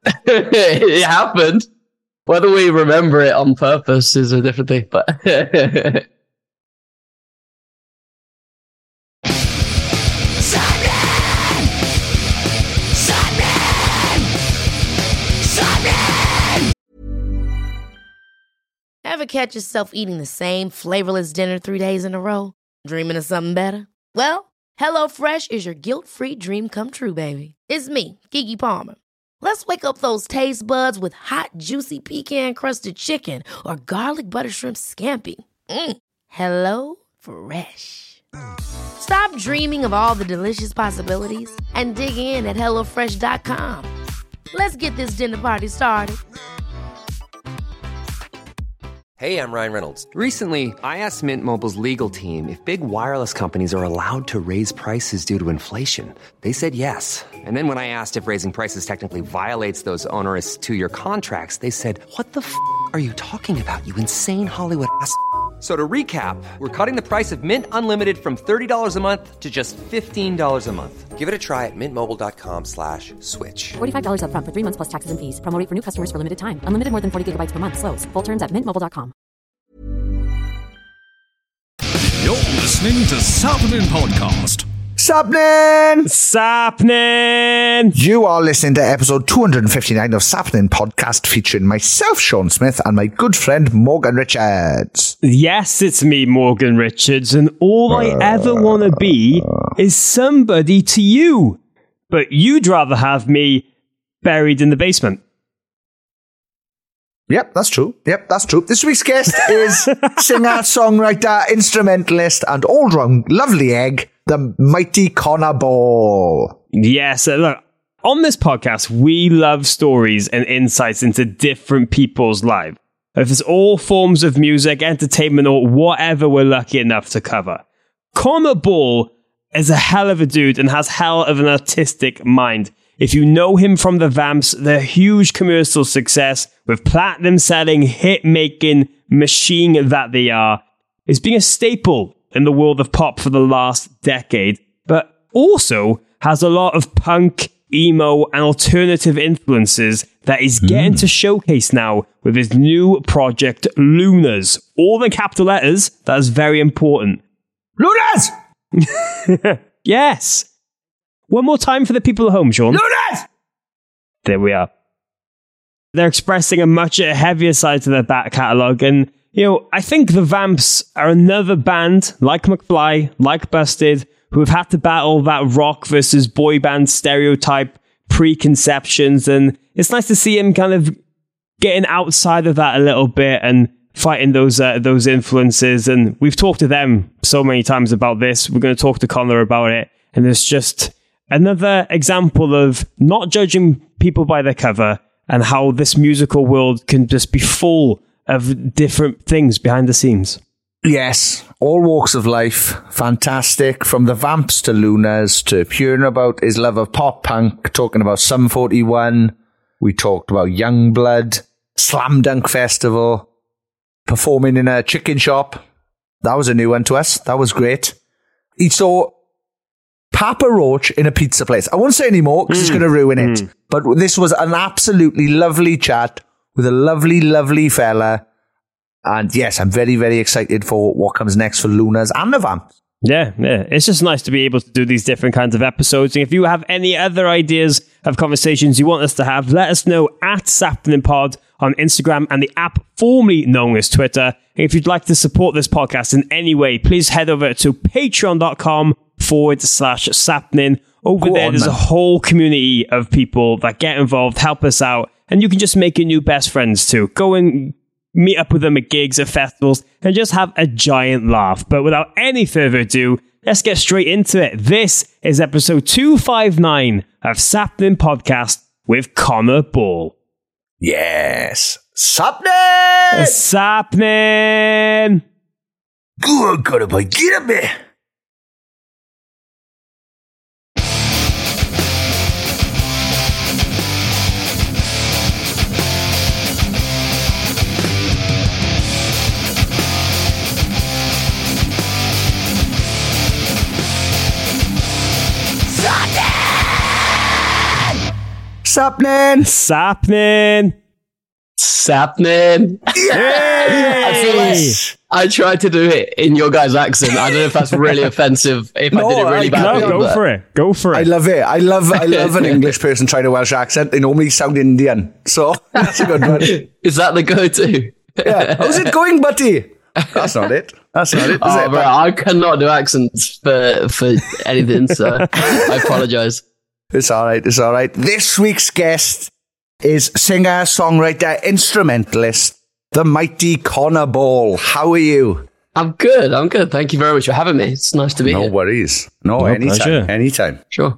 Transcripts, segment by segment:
It happened. Whether we remember it on purpose is a different thing, but... Ever catch yourself eating the same flavorless dinner 3 days in a row? Dreaming of something better? Well, HelloFresh is your guilt-free dream come true, baby. It's me, Keke Palmer. Let's wake up those taste buds with hot, juicy pecan-crusted chicken or garlic butter shrimp scampi. Hello Fresh. Stop dreaming of all the delicious possibilities and dig in at HelloFresh.com. Let's get this dinner party started. Hey, I'm Ryan Reynolds. Recently, I asked Mint Mobile's legal team if big wireless companies are allowed to raise prices due to inflation. They said yes. And then when I asked if raising prices technically violates those onerous 2-year contracts, they said, "What the f*** are you talking about, you insane Hollywood ass?" So to recap, we're cutting the price of Mint Unlimited from $30 a month to just $15 a month. Give it a try at mintmobile.com/switch. $45 up front for 3 months plus taxes and fees. Promo rate for new customers for limited time. Unlimited more than 40 gigabytes per month. Slows full terms at mintmobile.com. You're listening to Sapnin Podcast. Sapnin! Sapnin! You are listening to episode 259 of Sapnin Podcast, featuring myself, Sean Smith, and my good friend, Morgan Richards. Yes, it's me, Morgan Richards, and all I ever want to be is somebody to you. But you'd rather have me buried in the basement. Yep, that's true. This week's guest is singer, songwriter, instrumentalist, and all-round lovely egg, the mighty Connor Ball. Yes, look, on this podcast, we love stories and insights into different people's lives. If it's all forms of music, entertainment, or whatever we're lucky enough to cover. Connor Ball is a hell of a dude and has hell of an artistic mind. If you know him from the Vamps, their huge commercial success with platinum-selling, hit-making machine that they are, is being a staple in the world of pop for the last decade, but also has a lot of punk, emo, and alternative influences that he's getting to showcase now with his new project, Lunars. All in capital letters, that is very important. Lunars! Yes! One more time for the people at home, Sean. Lunars! There we are. They're expressing a much heavier side to their back catalogue, and, I think the Vamps are another band, like McFly, like Busted, who have had to battle that rock versus boy band stereotype preconceptions, and it's nice to see him kind of getting outside of that a little bit and fighting those influences. And we've talked to them so many times about this. We're going to talk to Connor about it, and it's just another example of not judging people by their cover and how this musical world can just be full of different things behind the scenes. Yes, all walks of life. Fantastic. From the Vamps to Lunars to hearing about his love of pop punk, talking about Sum 41. We talked about Youngblood, Slam Dunk Festival, performing in a chicken shop. That was a new one to us. That was great. He saw Papa Roach in a pizza place. I won't say any more because it's going to ruin it. But this was an absolutely lovely chat with a lovely, lovely fella. And yes, I'm very, very excited for what comes next for Lunars and the Vamps. Yeah. It's just nice to be able to do these different kinds of episodes. And if you have any other ideas of conversations you want us to have, let us know at SapninPod on Instagram and the app formerly known as Twitter. And if you'd like to support this podcast in any way, please head over to patreon.com/Sapnin. Over there, there's a whole community of people that get involved, help us out, and you can just make your new best friends too. Go and meet up with them at gigs, at festivals, and just have a giant laugh. But without any further ado, let's get straight into it. This is episode 259 of Sapnin Podcast with Connor Ball. Yes. Sapnin! Sapnin! Good, Connor boy. Get up there. Sapnin! Sapnin. Yes! I tried to do it in your guys' accent. I don't know if that's really offensive. If I did it really badly. No, go for it. I love it. I love an English person trying a Welsh accent. They normally sound Indian. So that's a good one. Is that the go-to? Yeah. How's it going, buddy? That's not it. Is it? Bro, I cannot do accents for anything, so I apologize. It's all right. This week's guest is singer, songwriter, instrumentalist, the mighty Connor Ball. How are you? I'm good. Thank you very much for having me. It's nice to be here. No worries. No, anytime. Sure.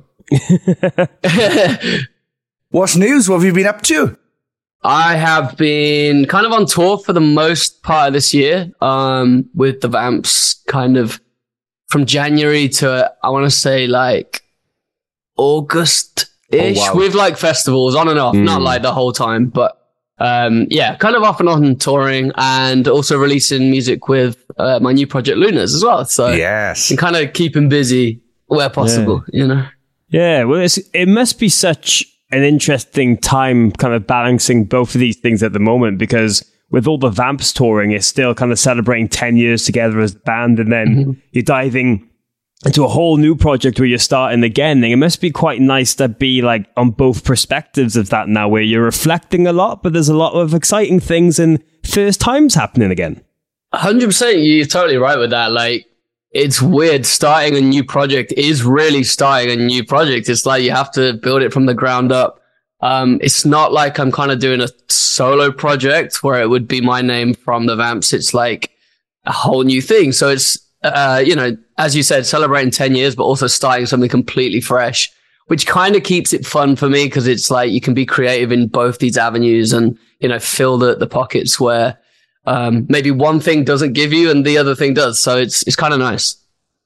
What's news? What have you been up to? I have been kind of on tour for the most part of this year, with the Vamps, kind of from January to, I want to say, like August-ish, with like festivals on and off, not like the whole time, but kind of off and on touring, and also releasing music with my new project Lunas as well. So yes, and kind of keeping busy where possible, you know. Yeah, well, it must be such an interesting time kind of balancing both of these things at the moment, because with all the Vamps touring, it's still kind of celebrating 10 years together as a band, and then you're diving into a whole new project where you're starting again. And it must be quite nice to be like on both perspectives of that now, where you're reflecting a lot, but there's a lot of exciting things and first times happening again. 100%, you're totally right with that. Like, it's weird. Starting a new project is really starting a new project. It's like you have to build it from the ground up. It's not like I'm kind of doing a solo project where it would be my name from the Vamps. It's like a whole new thing. So it's, as you said, celebrating 10 years, but also starting something completely fresh, which kind of keeps it fun for me, because it's like you can be creative in both these avenues and, fill the pockets where maybe one thing doesn't give you and the other thing does. So it's kind of nice.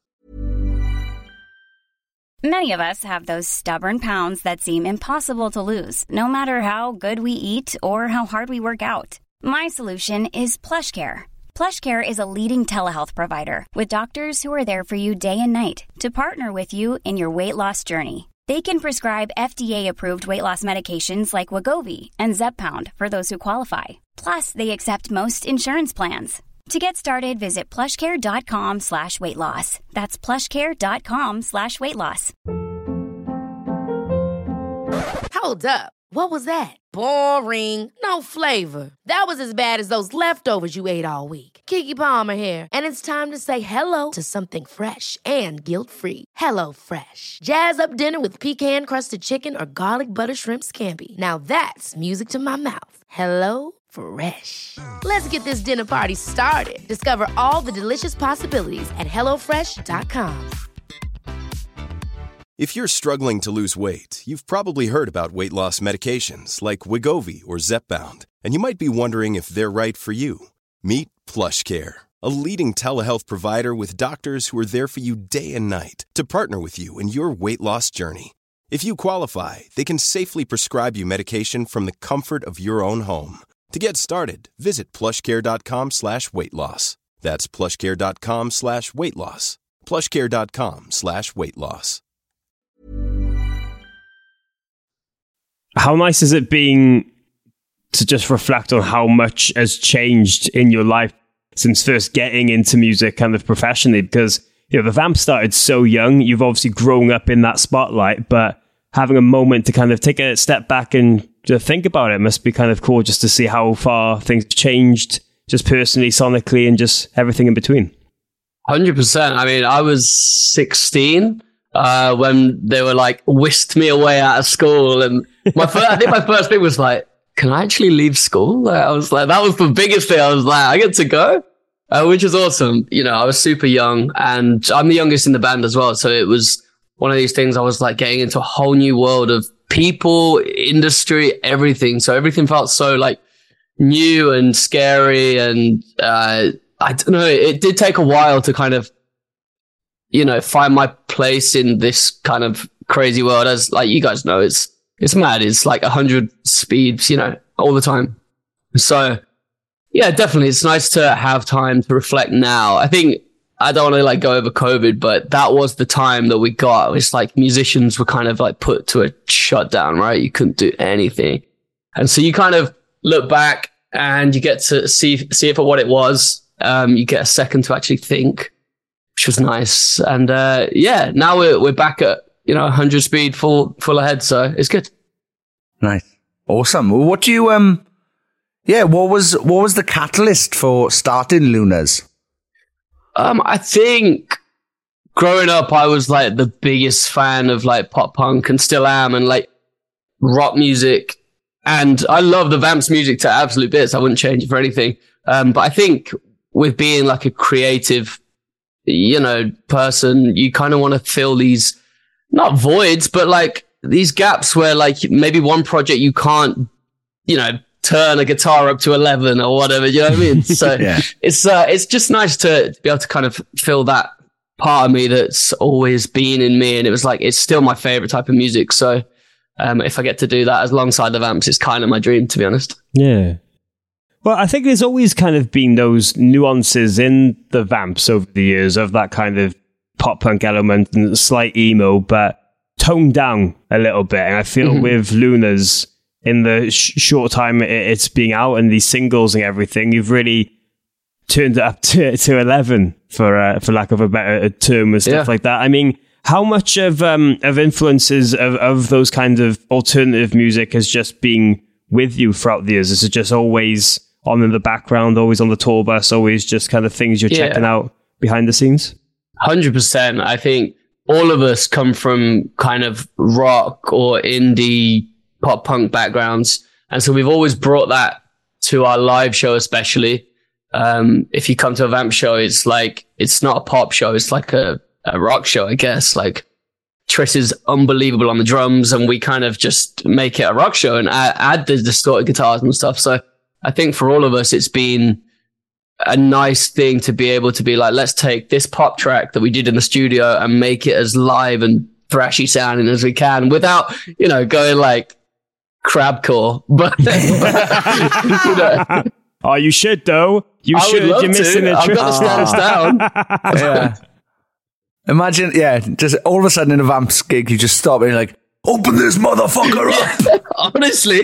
Many of us have those stubborn pounds that seem impossible to lose, no matter how good we eat or how hard we work out. My solution is PlushCare. PlushCare is a leading telehealth provider with doctors who are there for you day and night to partner with you in your weight loss journey. They can prescribe FDA-approved weight loss medications like Wegovy and Zepbound for those who qualify. Plus, they accept most insurance plans. To get started, visit plushcare.com/weightloss. That's plushcare.com/weightloss. Hold up. What was that? Boring. No flavor. That was as bad as those leftovers you ate all week. Keke Palmer here, and it's time to say hello to something fresh and guilt-free. Hello Fresh. Jazz up dinner with pecan-crusted chicken or garlic butter shrimp scampi. Now that's music to my mouth. Hello Fresh. Let's get this dinner party started. Discover all the delicious possibilities at HelloFresh.com. If you're struggling to lose weight, you've probably heard about weight loss medications like Wegovy or Zepbound, and you might be wondering if they're right for you. Meet PlushCare, a leading telehealth provider with doctors who are there for you day and night to partner with you in your weight loss journey. If you qualify, they can safely prescribe you medication from the comfort of your own home. To get started, visit plushcare.com/weightloss. That's plushcare.com/weightloss. plushcare.com/weightloss. How nice is it being to just reflect on how much has changed in your life since first getting into music kind of professionally? Because, the Vamps started so young. You've obviously grown up in that spotlight, but having a moment to kind of take a step back and to think about it must be kind of cool, just to see how far things changed, just personally, sonically, and just everything in between. 100%. I mean, I was 16 when they were like whisked me away out of school, and I think my first thing was like, can I actually leave school? I was like, that was the biggest thing. I was like, I get to go, which is awesome. I was super young, and I'm the youngest in the band as well. So it was one of these things. I was like getting into a whole new world of people, industry, everything. So everything felt so like new and scary. And I don't know, it did take a while to kind of, find my place in this kind of crazy world. As like you guys know, it's mad. It's like 100 speeds, all the time. So yeah, definitely. It's nice to have time to reflect now. I think I don't want to like go over COVID, but that was the time that we got. It's like musicians were kind of like put to a shutdown, right? You couldn't do anything. And so you kind of look back and you get to see it for what it was. You get a second to actually think, which was nice. And now we're back at 100 speed, full ahead. So it's good. Nice, awesome. What do you what was the catalyst for starting Lunas? I think growing up, I was like the biggest fan of like pop punk and still am, and like rock music. And I love the Vamps music to absolute bits. I wouldn't change it for anything. But I think with being like a creative, person, you kind of want to fill these, not voids, but like these gaps where like maybe one project you can't, turn a guitar up to 11 or whatever, you know what I mean? So it's just nice to be able to kind of fill that part of me that's always been in me. And it was like, it's still my favorite type of music. So if I get to do that alongside the Vamps, it's kind of my dream, to be honest. Yeah. Well, I think there's always kind of been those nuances in the Vamps over the years of that kind of pop punk element and slight emo, but toned down a little bit. And I feel with Lunas, in the short time it's being out and these singles and everything, you've really turned it up to 11 for lack of a better term and stuff like that. I mean, how much of influences of those kinds of alternative music has just been with you throughout the years? Is it just always on in the background, always on the tour bus, always just kind of things you're checking out behind the scenes? 100%. I think all of us come from kind of rock or indie pop punk backgrounds. And so we've always brought that to our live show, especially. If you come to a Vamp show, it's like, it's not a pop show. It's like a rock show, I guess. Like Tris is unbelievable on the drums and we kind of just make it a rock show and add the distorted guitars and stuff. So I think for all of us, it's been a nice thing to be able to be like, let's take this pop track that we did in the studio and make it as live and thrashy sounding as we can without, going like crabcore. But oh, you should though. You should. You're missing a trick. I've got to stand us down. Yeah. Imagine, just all of a sudden in a Vamps gig, you just stop and you're like, open this motherfucker up. Honestly,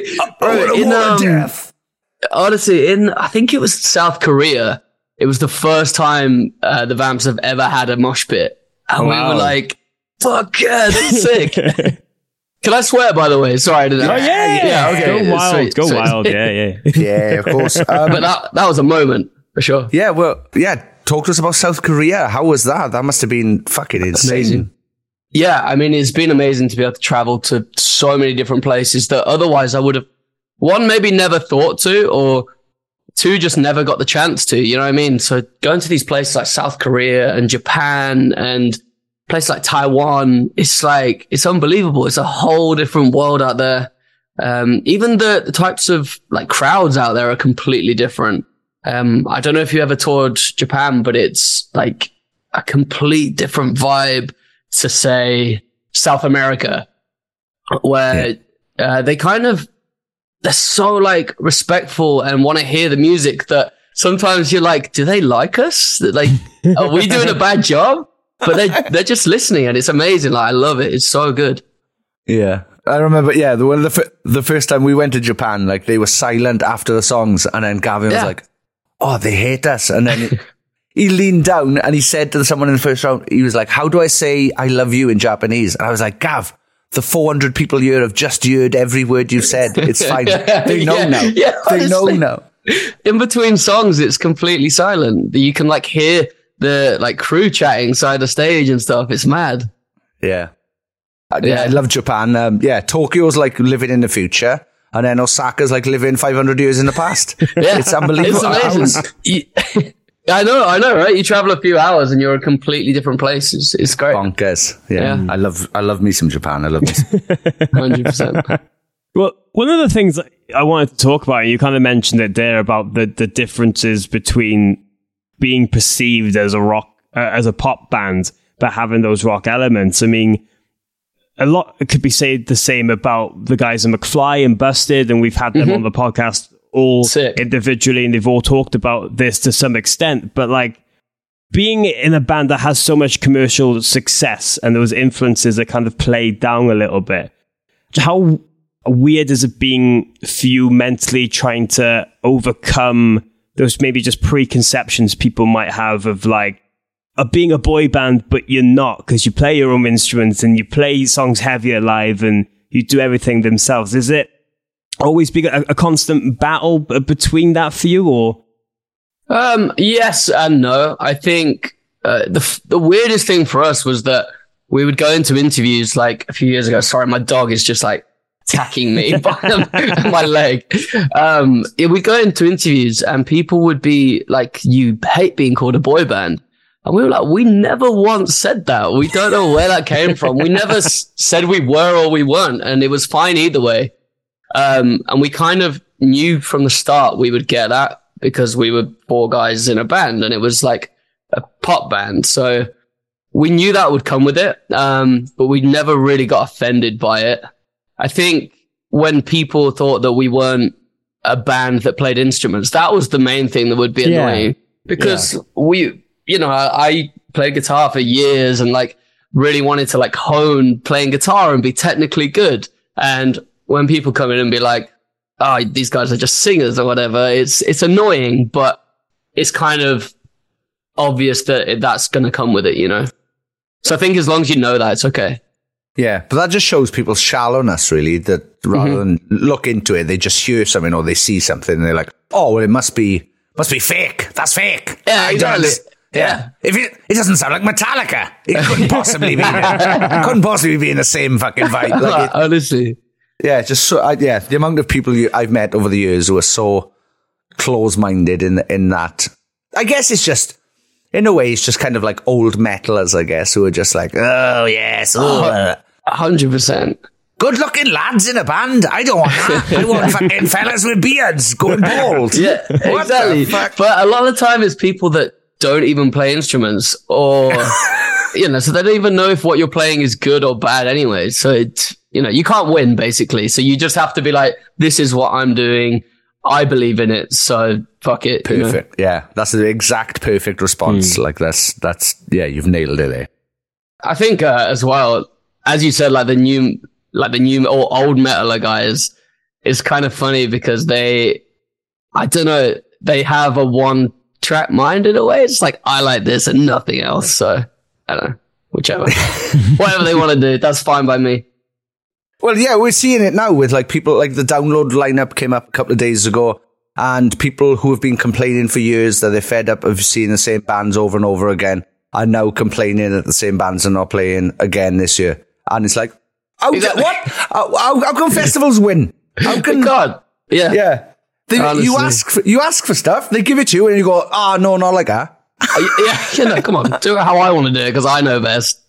death. I think it was South Korea. It was the first time the Vamps have ever had a mosh pit. And we were like, fuck yeah, that's sick. Can I swear, by the way? Sorry, I didn't know. Oh, yeah. Okay. Go wild. Sweet, Go sweet. wild. Yeah. Yeah, of course. But that was a moment, for sure. Yeah, well, talk to us about South Korea. How was that? That must have been fucking insane. Amazing. Yeah, I mean, it's been amazing to be able to travel to so many different places that otherwise I would have, one, maybe never thought to, or two, just never got the chance to, you know what I mean? So going to these places like South Korea and Japan and places like Taiwan, it's like, it's unbelievable. It's a whole different world out there. Even the types of like crowds out there are completely different. I don't know if you ever toured Japan, but it's like a complete different vibe to say South America, where they're so like respectful and want to hear the music that sometimes you're like, do they like us? Like, are we doing a bad job? But they're just listening and it's amazing. Like, I love it. It's so good. Yeah. I remember, the first time we went to Japan, like they were silent after the songs and then Gavin was like, oh, they hate us. And then he leaned down and he said to someone in the first round, he was like, how do I say I love you in Japanese? And I was like, Gav, the 400 people here have just heard every word you've said. It's fine. They know now. Yeah, they know now. In between songs, it's completely silent. You can like hear the like crew chatting side the stage and stuff. It's mad. Yeah. I love Japan. Tokyo's like living in the future. And then Osaka's like living 500 years in the past. Yeah. It's unbelievable. It's amazing. I know, right? You travel a few hours and you're in a completely different place. It's great. Bonkers. Yeah. I love me some Japan. I love me some. 100%. Well, one of the things I wanted to talk about, and you kind of mentioned it there about the differences between being perceived as a pop band, but having those rock elements. I mean, a lot could be said the same about the guys in McFly and Busted, and we've had them on the podcast all individually, and they've all talked about this to some extent. But like, being in a band that has so much commercial success and those influences are kind of played down a little bit, how weird is it being for you mentally trying to overcome those maybe just preconceptions people might have of like, of being a boy band, but you're not, because you play your own instruments and you play songs heavier live and you do everything themselves. Is it always been a constant battle between that for you, or? Yes and no. I think the weirdest thing for us was that we would go into interviews like a few years ago. Sorry, my dog is just like attacking me by my leg. We'd go into interviews and people would be like, you hate being called a boy band. And we were like, we never once said that. We don't know where that came from. We never said we were or we weren't. And it was fine either way. And we kind of knew from the start we would get that because we were 4 guys in a band and it was like a pop band. So we knew that would come with it. But we never really got offended by it. I think when people thought that we weren't a band that played instruments, that was the main thing that would be annoying because I played guitar for years and like really wanted to like hone playing guitar and be technically good. And when people come in and be like, oh, these guys are just singers or whatever, it's annoying, but it's kind of obvious that that's going to come with it, you know? So I think as long as you know that, it's okay. Yeah, but that just shows people's shallowness, really, that rather than look into it, they just hear something or they see something and they're like, oh, well, it must be fake. That's fake. Yeah, exactly. Yeah. If it doesn't sound like Metallica, it couldn't possibly be. It couldn't possibly be in the same fucking vibe. Like honestly. Yeah, just so, the amount of people I've met over the years who are so close-minded in that. I guess it's just, in a way, it's just kind of like old metalers, I guess, who are just like, oh, yes. 100%. Good-looking lads in a band. I don't want that. I want fucking fellas with beards going bald. Yeah, exactly. But a lot of the time it's people that don't even play instruments or, so they don't even know if what you're playing is good or bad anyway. So it's, you can't win basically. So you just have to be like, this is what I'm doing. I believe in it. So fuck it. Perfect. Yeah. That's the exact perfect response. Like that's, you've nailed it there. I think, as well, as you said, like the new or old metaler guys, it's kind of funny because they have a one-track mind in a way. It's like, I like this and nothing else. So, I don't know, whichever. Whatever they want to do, that's fine by me. Well, yeah, we're seeing it now with like people, like the Download lineup came up a couple of days ago and people who have been complaining for years that they're fed up of seeing the same bands over and over again are now complaining that the same bands are not playing again this year. And it's like, what? How come festivals win? How can God? Yeah. Yeah. You ask for stuff, they give it to you, and you go, no, not like that. Come on, do it how I want to do it because I know best.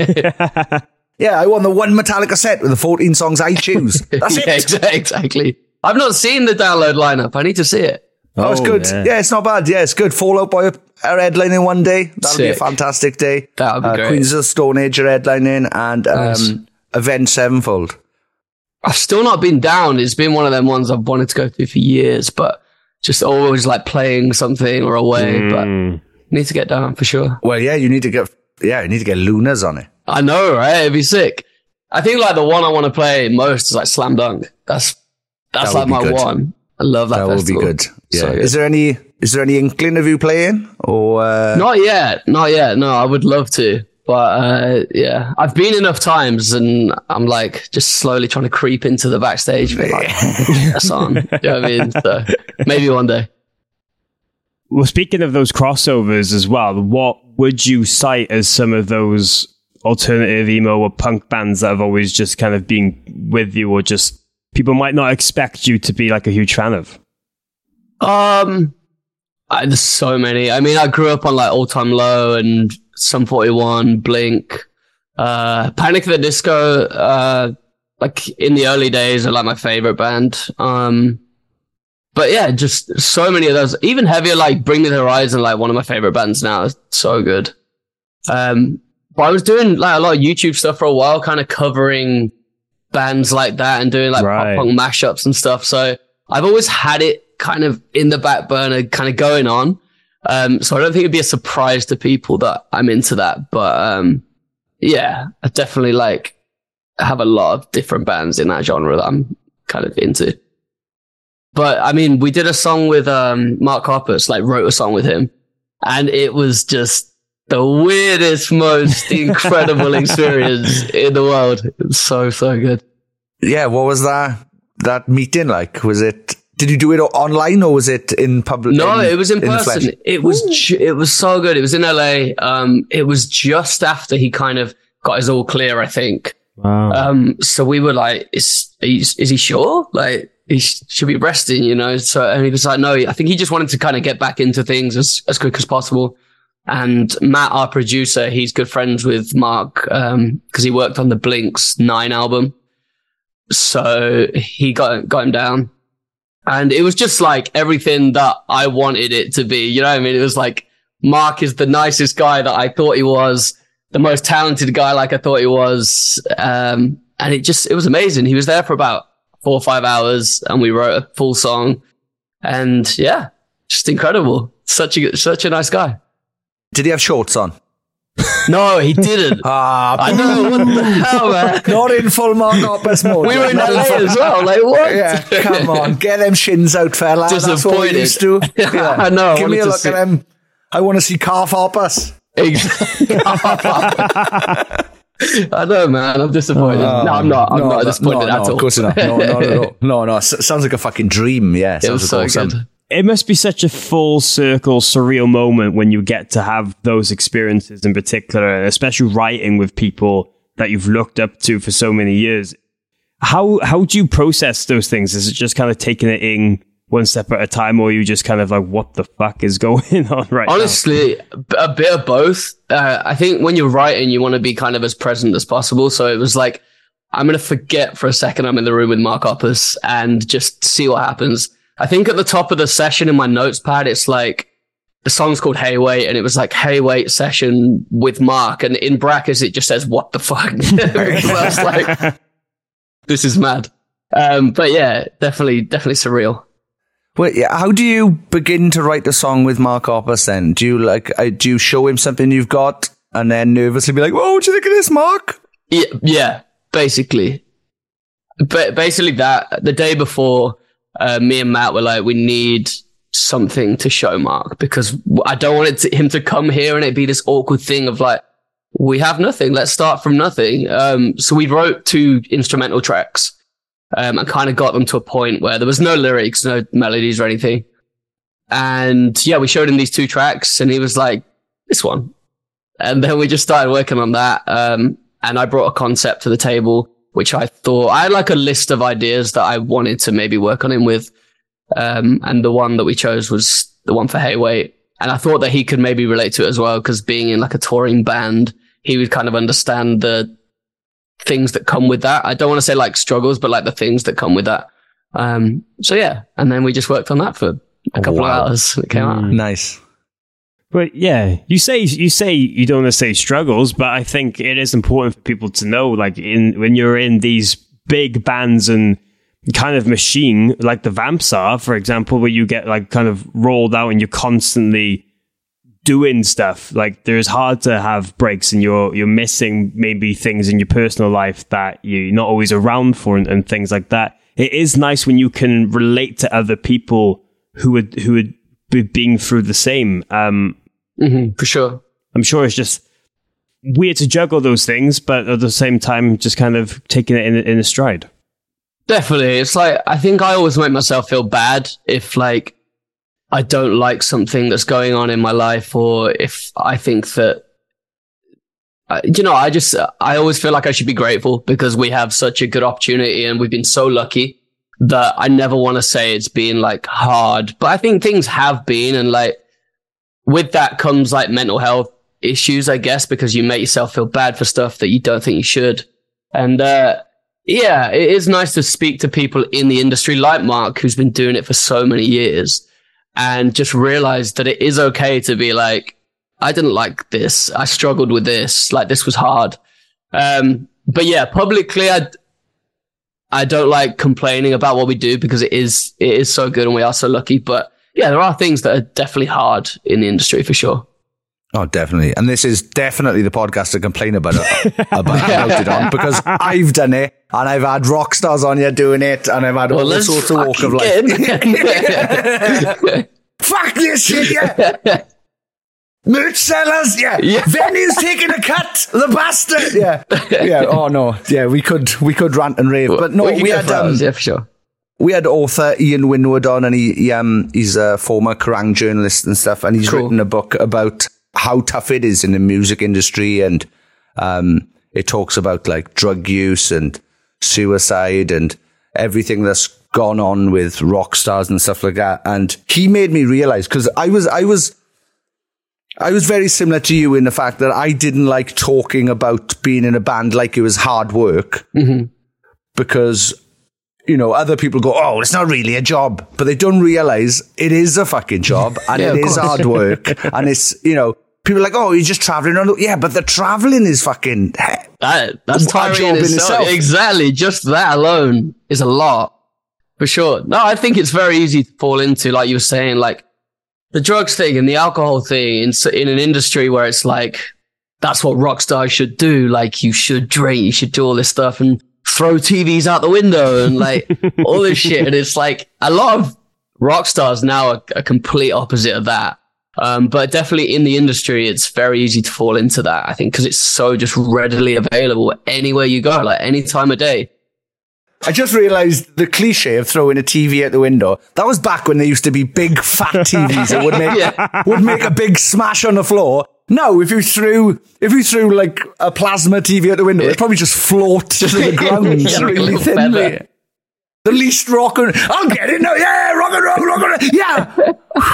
Yeah, I want the one Metallica set with the 14 songs I choose. That's it. Exactly. I've not seen the Download lineup. I need to see it. Oh, it's good. Yeah, it's not bad. Yeah, it's good. Fall Out Boy are headlining one day. That'll be a fantastic day. That'll be great. Queens of the Stone Age are headlining, and Avenged Sevenfold. I've still not been down. It's been one of them ones I've wanted to go to for years, but just always like playing something or away. But need to get down for sure. Well, yeah, you need to get Lunas on it. I know, right? It'd be sick. I think like the one I want to play most is like Slam Dunk. That's like my one. I love that festival. That would be good. Yeah. So good. Is there any inkling of you playing or? Not yet. No, I would love to, but yeah, I've been enough times, and I'm like just slowly trying to creep into the backstage. Like, that's on. You know what I mean? So maybe one day. Well, speaking of those crossovers as well, what would you cite as some of those alternative emo or punk bands that have always just kind of been with you, or just people might not expect you to be like a huge fan of? There's so many. I mean, I grew up on like All Time Low and Sum 41, Blink, Panic at the Disco. Like in the early days, are like my favorite band. But yeah, just so many of those. Even heavier, like Bring Me the Horizon, like one of my favorite bands now. It's so good. But I was doing like a lot of YouTube stuff for a while, kind of covering bands like that and doing like pop punk mashups and stuff. So I've always had it kind of in the back burner, kind of going on. So I don't think it'd be a surprise to people that I'm into that. But yeah, I definitely like have a lot of different bands in that genre that I'm kind of into. But I mean, we did a song with Mark Hoppus, like wrote a song with him, and it was just the weirdest, most incredible experience in the world. It was so good. Yeah, what was that meeting like? Did you do it online or was it in public? No, it was in person. It was so good. It was in LA. It was just after he kind of got his all clear, I think. Wow. So we were like, is he sure? Like, he should be resting, you know? So, and he was like, no, I think he just wanted to kind of get back into things as quick as possible. And Matt, our producer, he's good friends with Mark, because he worked on the Blink's 9 album. So he got him down. And it was just like everything that I wanted it to be. You know what I mean? It was like, Mark is the nicest guy that I thought he was, the most talented guy like I thought he was. And it was amazing. He was there for about 4 or 5 hours and we wrote a full song. And yeah, just incredible. Such a nice guy. Did he have shorts on? No, he didn't. I know, what the hell, man? Not in full Mark Hoppus mode. We were in LA as well, like what? Yeah, come on, get them shins out, fella. That's what we used to. Yeah. I know. Give me a look at them. I want to see Calf Hoppus. Exactly. I know, man. I'm disappointed. No, I'm not. I'm not disappointed at all. Of course not. No, not at all. No. Sounds like a fucking dream. Yeah, it was so awesome. Good. It must be such a full circle, surreal moment when you get to have those experiences in particular, especially writing with people that you've looked up to for so many years. How do you process those things? Is it just kind of taking it in one step at a time, or are you just kind of like, what the fuck is going on right Honestly, now? a bit of both. I think when you're writing, you want to be kind of as present as possible. So it was like, I'm going to forget for a second I'm in the room with Mark Hoppus and just see what happens. I think at the top of the session in my notes pad, it's like, the song's called Hey Wait, and it was like, Hey Wait session with Mark. And in brackets, it just says, what the fuck? I was like, this is mad. But yeah, definitely surreal. Well, yeah, how do you begin to write a song with Mark Hoppus then? Do you show him something you've got and then nervously be like, whoa, what do you think of this, Mark? Yeah, basically. But basically that, the day before, me and Matt were like, we need something to show Mark, because I don't want him to come here and it be this awkward thing of like, we have nothing, let's start from nothing. So we wrote 2 instrumental tracks and kind of got them to a point where there was no lyrics, no melodies or anything. And yeah, we showed him these 2 tracks and he was like, this one. And then we just started working on that. And I brought a concept to the table, which I thought, I had like a list of ideas that I wanted to maybe work on him with. And the one that we chose was the one for Hey Wait. And I thought that he could maybe relate to it as well, because being in like a touring band, he would kind of understand the things that come with that. I don't want to say like struggles, but like the things that come with that. So yeah. And then we just worked on that for a couple of hours. It came out. Nice. But yeah, you say you don't want to say struggles, but I think it is important for people to know, like when you're in these big bands and kind of machine, like the Vamps are, for example, where you get like kind of rolled out and you're constantly doing stuff. Like there's hard to have breaks and you're missing maybe things in your personal life that you're not always around for and things like that. It is nice when you can relate to other people who would be being through the same. For sure. I'm sure it's just weird to juggle those things, but at the same time, just kind of taking it in a stride. Definitely. It's like, I think I always make myself feel bad if like I don't like something that's going on in my life, or if I think that, I always feel like I should be grateful because we have such a good opportunity and we've been so lucky that I never want to say it's been like hard, but I think things have been, and like with that comes like mental health issues, I guess, because you make yourself feel bad for stuff that you don't think you should. And, yeah, it is nice to speak to people in the industry like Mark, who's been doing it for so many years, and just realize that it is okay to be like, I didn't like this. I struggled with this. Like, this was hard. But yeah, publicly, I don't like complaining about what we do because it is so good and we are so lucky. But yeah, there are things that are definitely hard in the industry for sure. Oh, definitely. And this is definitely the podcast to complain about it on, because I've done it and I've had rock stars on here doing it and I've had all sorts of walk of life. Fuck this shit, yeah. Merch sellers, yeah. Venues taking a cut, the bastard, yeah. Oh no, yeah. We could rant and rave, but no, we had yeah, for sure. We had author Ian Winwood on, and he's a former Kerrang journalist and stuff, and he's written a book about how tough it is in the music industry, and it talks about like drug use and suicide and everything that's gone on with rock stars and stuff like that. And he made me realize, because I was very similar to you in the fact that I didn't like talking about being in a band like it was hard work, because, you know, other people go, oh, it's not really a job, but they don't realize it is a fucking job, and it is hard work, and it's, you know, people are like, oh, you're just traveling on. Yeah, but the traveling is fucking that's tiring in itself. Exactly, just that alone is a lot, for sure. No, I think it's very easy to fall into, like you were saying, like the drugs thing and the alcohol thing in an industry where it's like, that's what rock stars should do. Like, you should drink, you should do all this stuff and throw TVs out the window and like all this shit. And it's like a lot of rock stars now are a complete opposite of that. But definitely in the industry, it's very easy to fall into that, I think, because it's so just readily available anywhere you go, like any time of day. I just realised the cliche of throwing a TV out the window. That was back when there used to be big fat TVs that would make a big smash on the floor. No, if you threw like a plasma TV out the window, it'd probably just float to the ground really thinly. The least rock and I'll get it now. Yeah, rock and roll, yeah.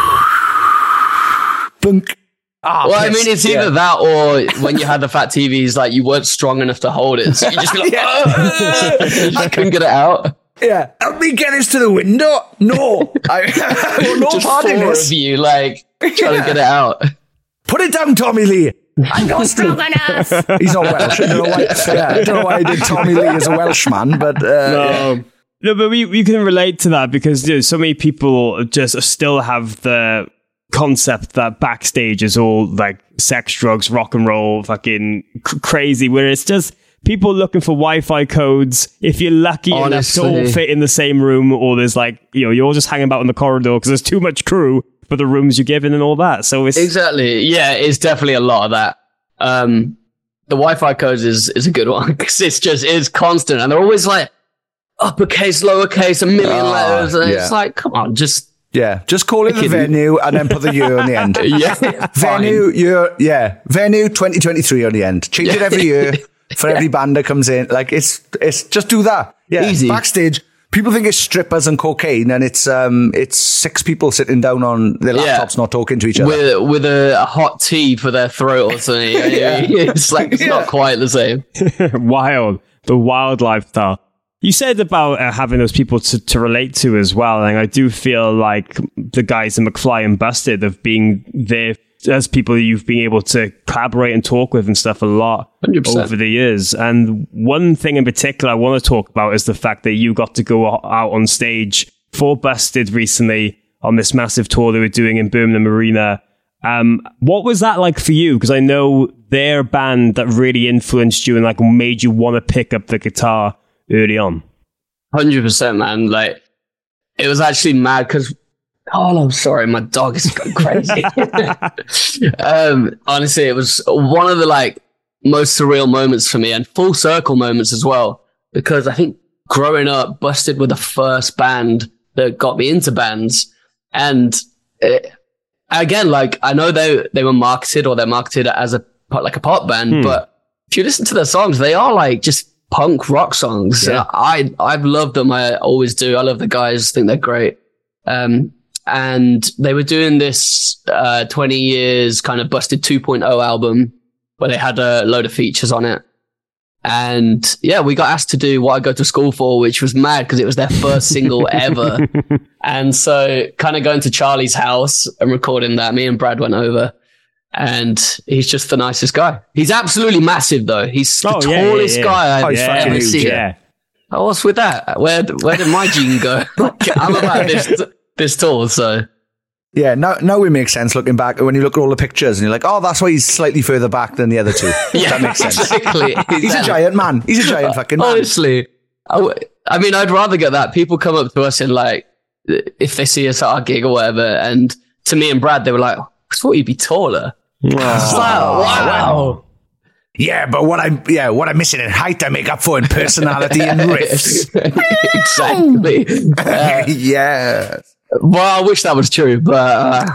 Bunk. Well, I mean, it's either that or when you had the fat TVs, like you weren't strong enough to hold it, so you just be like, I couldn't get it out. Yeah, help me get this to the window. No, I no just part in four this. of you, like trying to get it out. Put it down, Tommy Lee. I'm not strong enough. He's not Welsh. I don't know why I did Tommy Lee as a Welshman, but no, but we can relate to that because so many people just still have the concept that backstage is all like sex, drugs, rock and roll, fucking crazy, where it's just people looking for Wi-Fi codes. If you're lucky enough to all fit in the same room, or there's like, you know, you're all just hanging about in the corridor because there's too much crew for the rooms you're given and all that. So it's exactly, yeah, it's definitely a lot of that. The Wi-Fi codes is a good one because it's constant, and they're always like uppercase, lowercase, a million letters, and it's like, come on, just call it the venue and then put the year on the end. Venue 2023 on the end. Change it every year for every band that comes in. Like it's just do that. Yeah, easy. Backstage, people think it's strippers and cocaine, and it's 6 people sitting down on their laptops, not talking to each other with a hot tea for their throat or something. It's like it's not quite the same. The wild lifestyle. You said about having those people to relate to as well, and I do feel like the guys in McFly and Busted have been there as people you've been able to collaborate and talk with and stuff a lot 100%. Over the years. And one thing in particular I want to talk about is the fact that you got to go out on stage for Busted recently on this massive tour they were doing in Birmingham Arena. What was that like for you? Because I know they're a band that really influenced you and like made you want to pick up the guitar early on. 100%, man. Like, it was actually mad because, I'm sorry, my dog is going crazy. Honestly, it was one of the like most surreal moments for me, and full circle moments as well, because I think growing up, Busted were the first band that got me into bands. And again, like, I know they were marketed, or they're marketed as a pop band, but if you listen to their songs, they are like just punk rock songs. Yeah. I've loved them. I always do. I love the guys. I think they're great. And they were doing this 20 years kind of Busted 2.0 album where they had a load of features on it. And yeah, we got asked to do What I Go to School For, which was mad because it was their first single ever. And so kind of going to Charlie's house and recording that, me and Brad went over. And he's just the nicest guy. He's absolutely massive, though. He's the tallest guy I've ever seen. Yeah. Oh, what's with that? Where did my gene go? I'm about this tall, so Yeah, now it makes sense looking back. When you look at all the pictures and you're like, oh, that's why he's slightly further back than the other two. Yeah, that makes sense. Exactly. He's a giant man. He's a giant fucking man. Honestly, I mean, I'd rather get that. People come up to us and like, if they see us at our gig or whatever, and to me and Brad, they were like, I thought you'd be taller. It's like, wow. Yeah, but what I'm missing in height, I make up for in personality and riffs. Exactly. Yes. Well, I wish that was true, but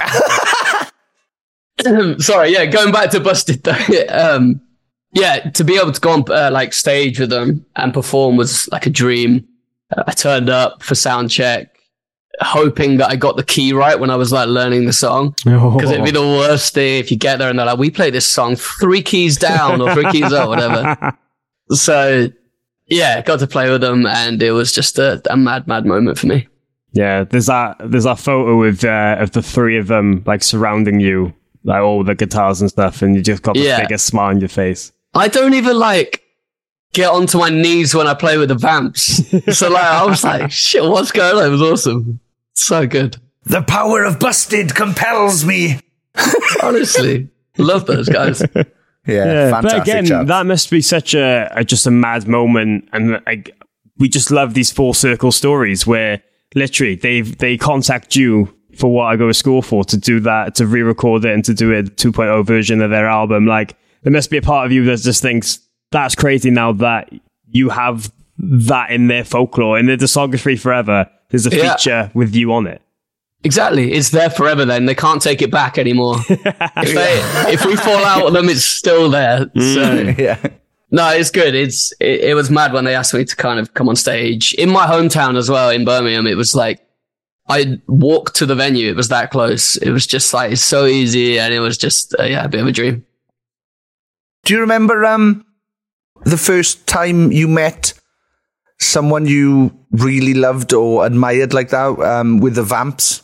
sorry. Yeah, going back to Busted though. Yeah, to be able to go on like stage with them and perform was like a dream. I turned up for sound check, hoping that I got the key right when I was like learning the song, because it'd be the worst thing if you get there and they're like, we play this song 3 keys down or 3 keys up, whatever. So yeah, got to play with them, and it was just a mad moment for me. Yeah, there's that photo of the 3 of them like surrounding you, like all the guitars and stuff, and you just got the biggest smile on your face. I don't even like get onto my knees when I play with the Vamps. So like, I was like, shit, what's going on? It was awesome. So good. The power of Busted compels me. Honestly, love those guys. Yeah, fantastic. But again, chaps. that must be such just a mad moment, and like, we just love these full circle stories where literally they contact you for what I go to school for, to do that, to re-record it and to do a 2.0 version of their album. Like, there must be a part of you that just thinks, that's crazy now that you have that in their folklore, in their discography forever. There's a feature with you on it. Exactly. It's there forever then. They can't take it back anymore. If we fall out with them, it's still there. So yeah. No, it's good. It was mad when they asked me to kind of come on stage in my hometown as well, in Birmingham. It was like, I walked to the venue. It was that close. It was just like, it's so easy. And it was just, a bit of a dream. Do you remember the first time you met someone you really loved or admired like that with the Vamps?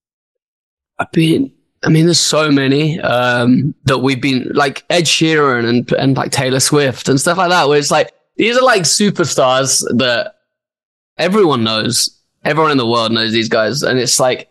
I mean, there's so many that we've been, like Ed Sheeran and like Taylor Swift and stuff like that, where it's like, these are like superstars that everyone knows. Everyone in the world knows these guys. And it's like,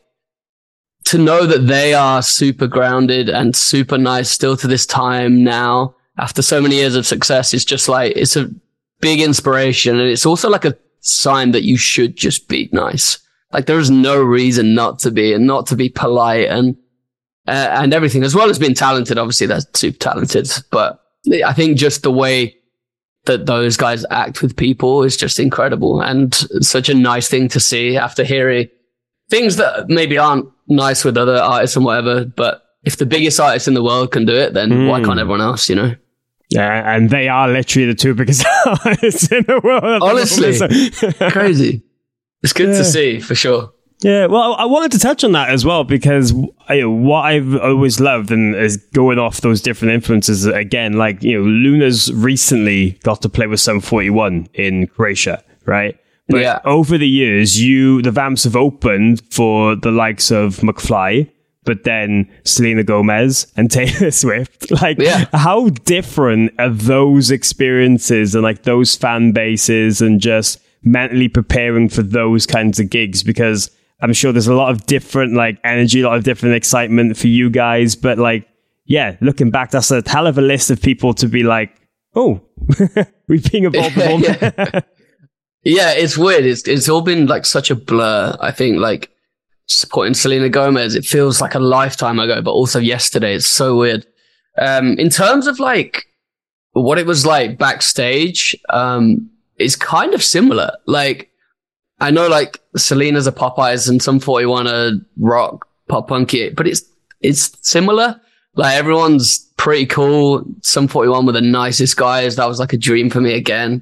to know that they are super grounded and super nice still to this time now, after so many years of success, is just like, it's a big inspiration. And it's also like a sign that you should just be nice. Like, there is no reason not to be, and not to be polite and everything, as well as being talented. Obviously, they're super talented, but I think just the way that those guys act with people is just incredible, and such a nice thing to see after hearing things that maybe aren't nice with other artists and whatever. But if the biggest artist in the world can do it, then why can't everyone else, you know? Yeah, and they are literally the 2 biggest artists in the world. Honestly, crazy. It's good to see, for sure. Yeah, well, I wanted to touch on that as well, because what I've always loved, and is going off those different influences again, like, Luna's recently got to play with Sum 41 in Croatia, right? But over the years, the Vamps have opened for the likes of McFly, but then Selena Gomez and Taylor Swift. Like, how different are those experiences and like those fan bases, and just mentally preparing for those kinds of gigs? Because I'm sure there's a lot of different like energy, a lot of different excitement for you guys. But like, looking back, that's a hell of a list of people to be like, oh, we've been involved with all that. Yeah, it's weird. It's all been like such a blur. I think like supporting Selena Gomez, it feels like a lifetime ago, but also yesterday. It's so weird. In terms of like what it was like backstage, it's kind of similar. Like, I know like Selena's a pop artist and Sum 41 are rock, pop punky, but it's similar. Like, everyone's pretty cool. Sum 41 were the nicest guys. That was like a dream for me again.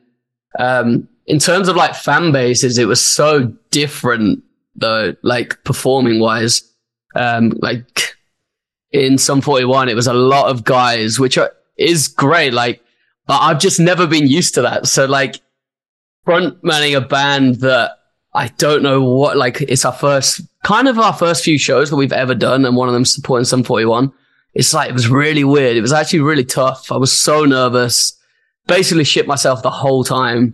In terms of like fan bases, it was so different though, like performing wise. Like in Sum 41, it was a lot of guys, which is great. Like, but I've just never been used to that. So like, frontmanning a band that I don't know what, like, it's our first few shows that we've ever done, and one of them supporting Sum 41. It's like, it was really weird. It was actually really tough. I was so nervous, basically shit myself the whole time.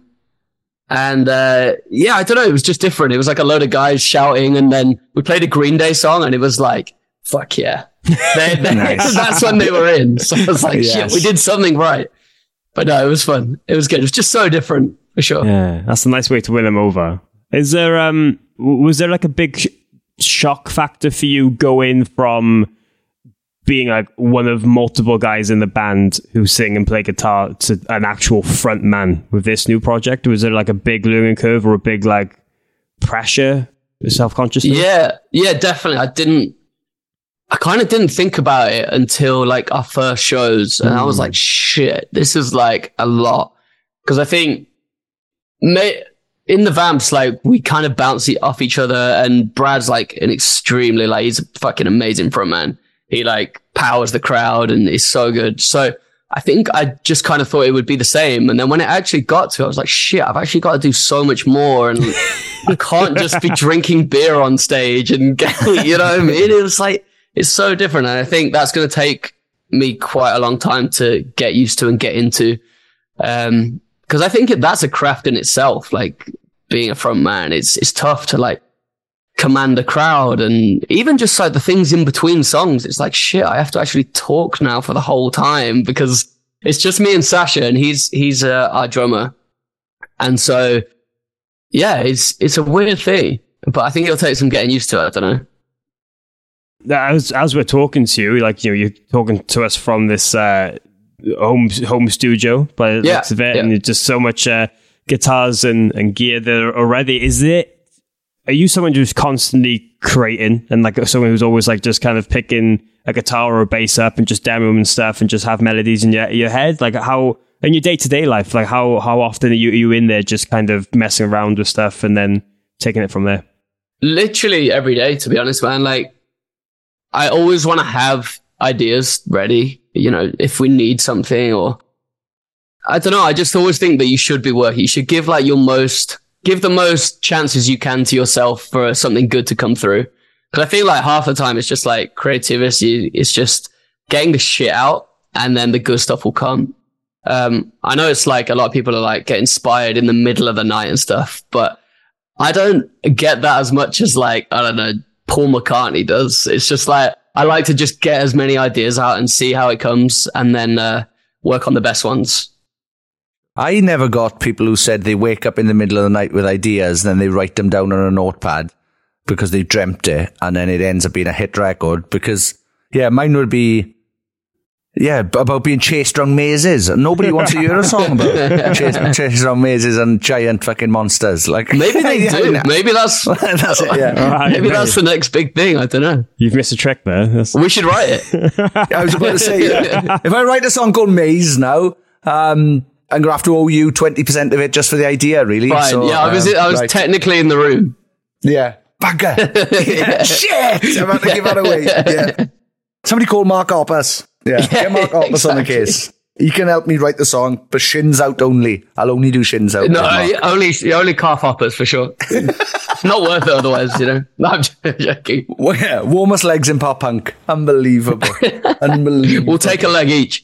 And I don't know, it was just different. It was like a load of guys shouting, and then we played a Green Day song, and it was like, fuck yeah. That's when they were in. So I was like, shit, we did something right. But no, it was fun. It was good. It was just so different, for sure. Yeah, that's a nice way to win them over. Is there, was there like a big shock factor for you going from being like one of multiple guys in the band who sing and play guitar to an actual front man with this new project? Was there like a big learning curve or a big like pressure, self-consciousness? Yeah, definitely. I kind of didn't think about it until like our first shows, and I was like, shit, this is like a lot. Because I think in the Vamps, like we kind of bounce off each other, and Brad's like an extremely, like, he's a fucking amazing frontman. He like powers the crowd and is so good. So I think I just kind of thought it would be the same. And then when it actually got to it, I was like, shit, I've actually got to do so much more. And I can't just be drinking beer on stage and, you know what I mean? It was like, it's so different. And I think that's going to take me quite a long time to get used to and get into. Because I think that's a craft in itself. Like being a front man, it's tough to like command the crowd, and even just like the things in between songs. It's like, shit, I have to actually talk now for the whole time because it's just me and Sasha, and he's our drummer. And so, yeah, it's a weird thing, but I think it'll take some getting used to it. I don't know. As we're talking to you, like, you know, you're talking to us from this home studio by the looks of it, and just so much guitars and gear there already. Are you someone who's constantly creating, and like someone who's always like just kind of picking a guitar or a bass up and just demoing and stuff and just have melodies in your head? Like how in your day-to-day life, like how often are you in there just kind of messing around with stuff and then taking it from there? Literally every day, to be honest, man. Like I always want to have ideas ready, you know, if we need something, or I don't know. I just always think that you should be working. You should give the most chances you can to yourself for something good to come through. Because I feel like half the time it's just like creativity. It's just getting the shit out, and then the good stuff will come. I know it's like a lot of people are like get inspired in the middle of the night and stuff, but I don't get that as much as like, I don't know, Paul McCartney does. It's just like, I like to just get as many ideas out and see how it comes, and then work on the best ones. I never got people who said they wake up in the middle of the night with ideas, then they write them down on a notepad because they dreamt it, and then it ends up being a hit record. Because, yeah, mine would be, about being chased around mazes. Nobody wants to hear a song about chased around mazes and giant fucking monsters. Like maybe they do. Maybe that's it. Yeah. Right, maybe that's the next big thing. I don't know. You've missed a trick there. We should write it. I was about to say, if I write a song called Maze now, I'm going to have to owe you 20% of it just for the idea, really. Right. So, I was technically in the room. Yeah. Bugger. Shit. I'm about to give that away. Yeah. Somebody call Mark Hoppus. Yeah. Get Mark Hoppus exactly. On the case. He can help me write the song, but Shins Out only. I'll only do Shins Out. No, only calf hoppers for sure. Not worth it otherwise, you know. No, I'm joking. Well, yeah, warmest legs in pop punk. Unbelievable. Unbelievable. We'll take a leg each.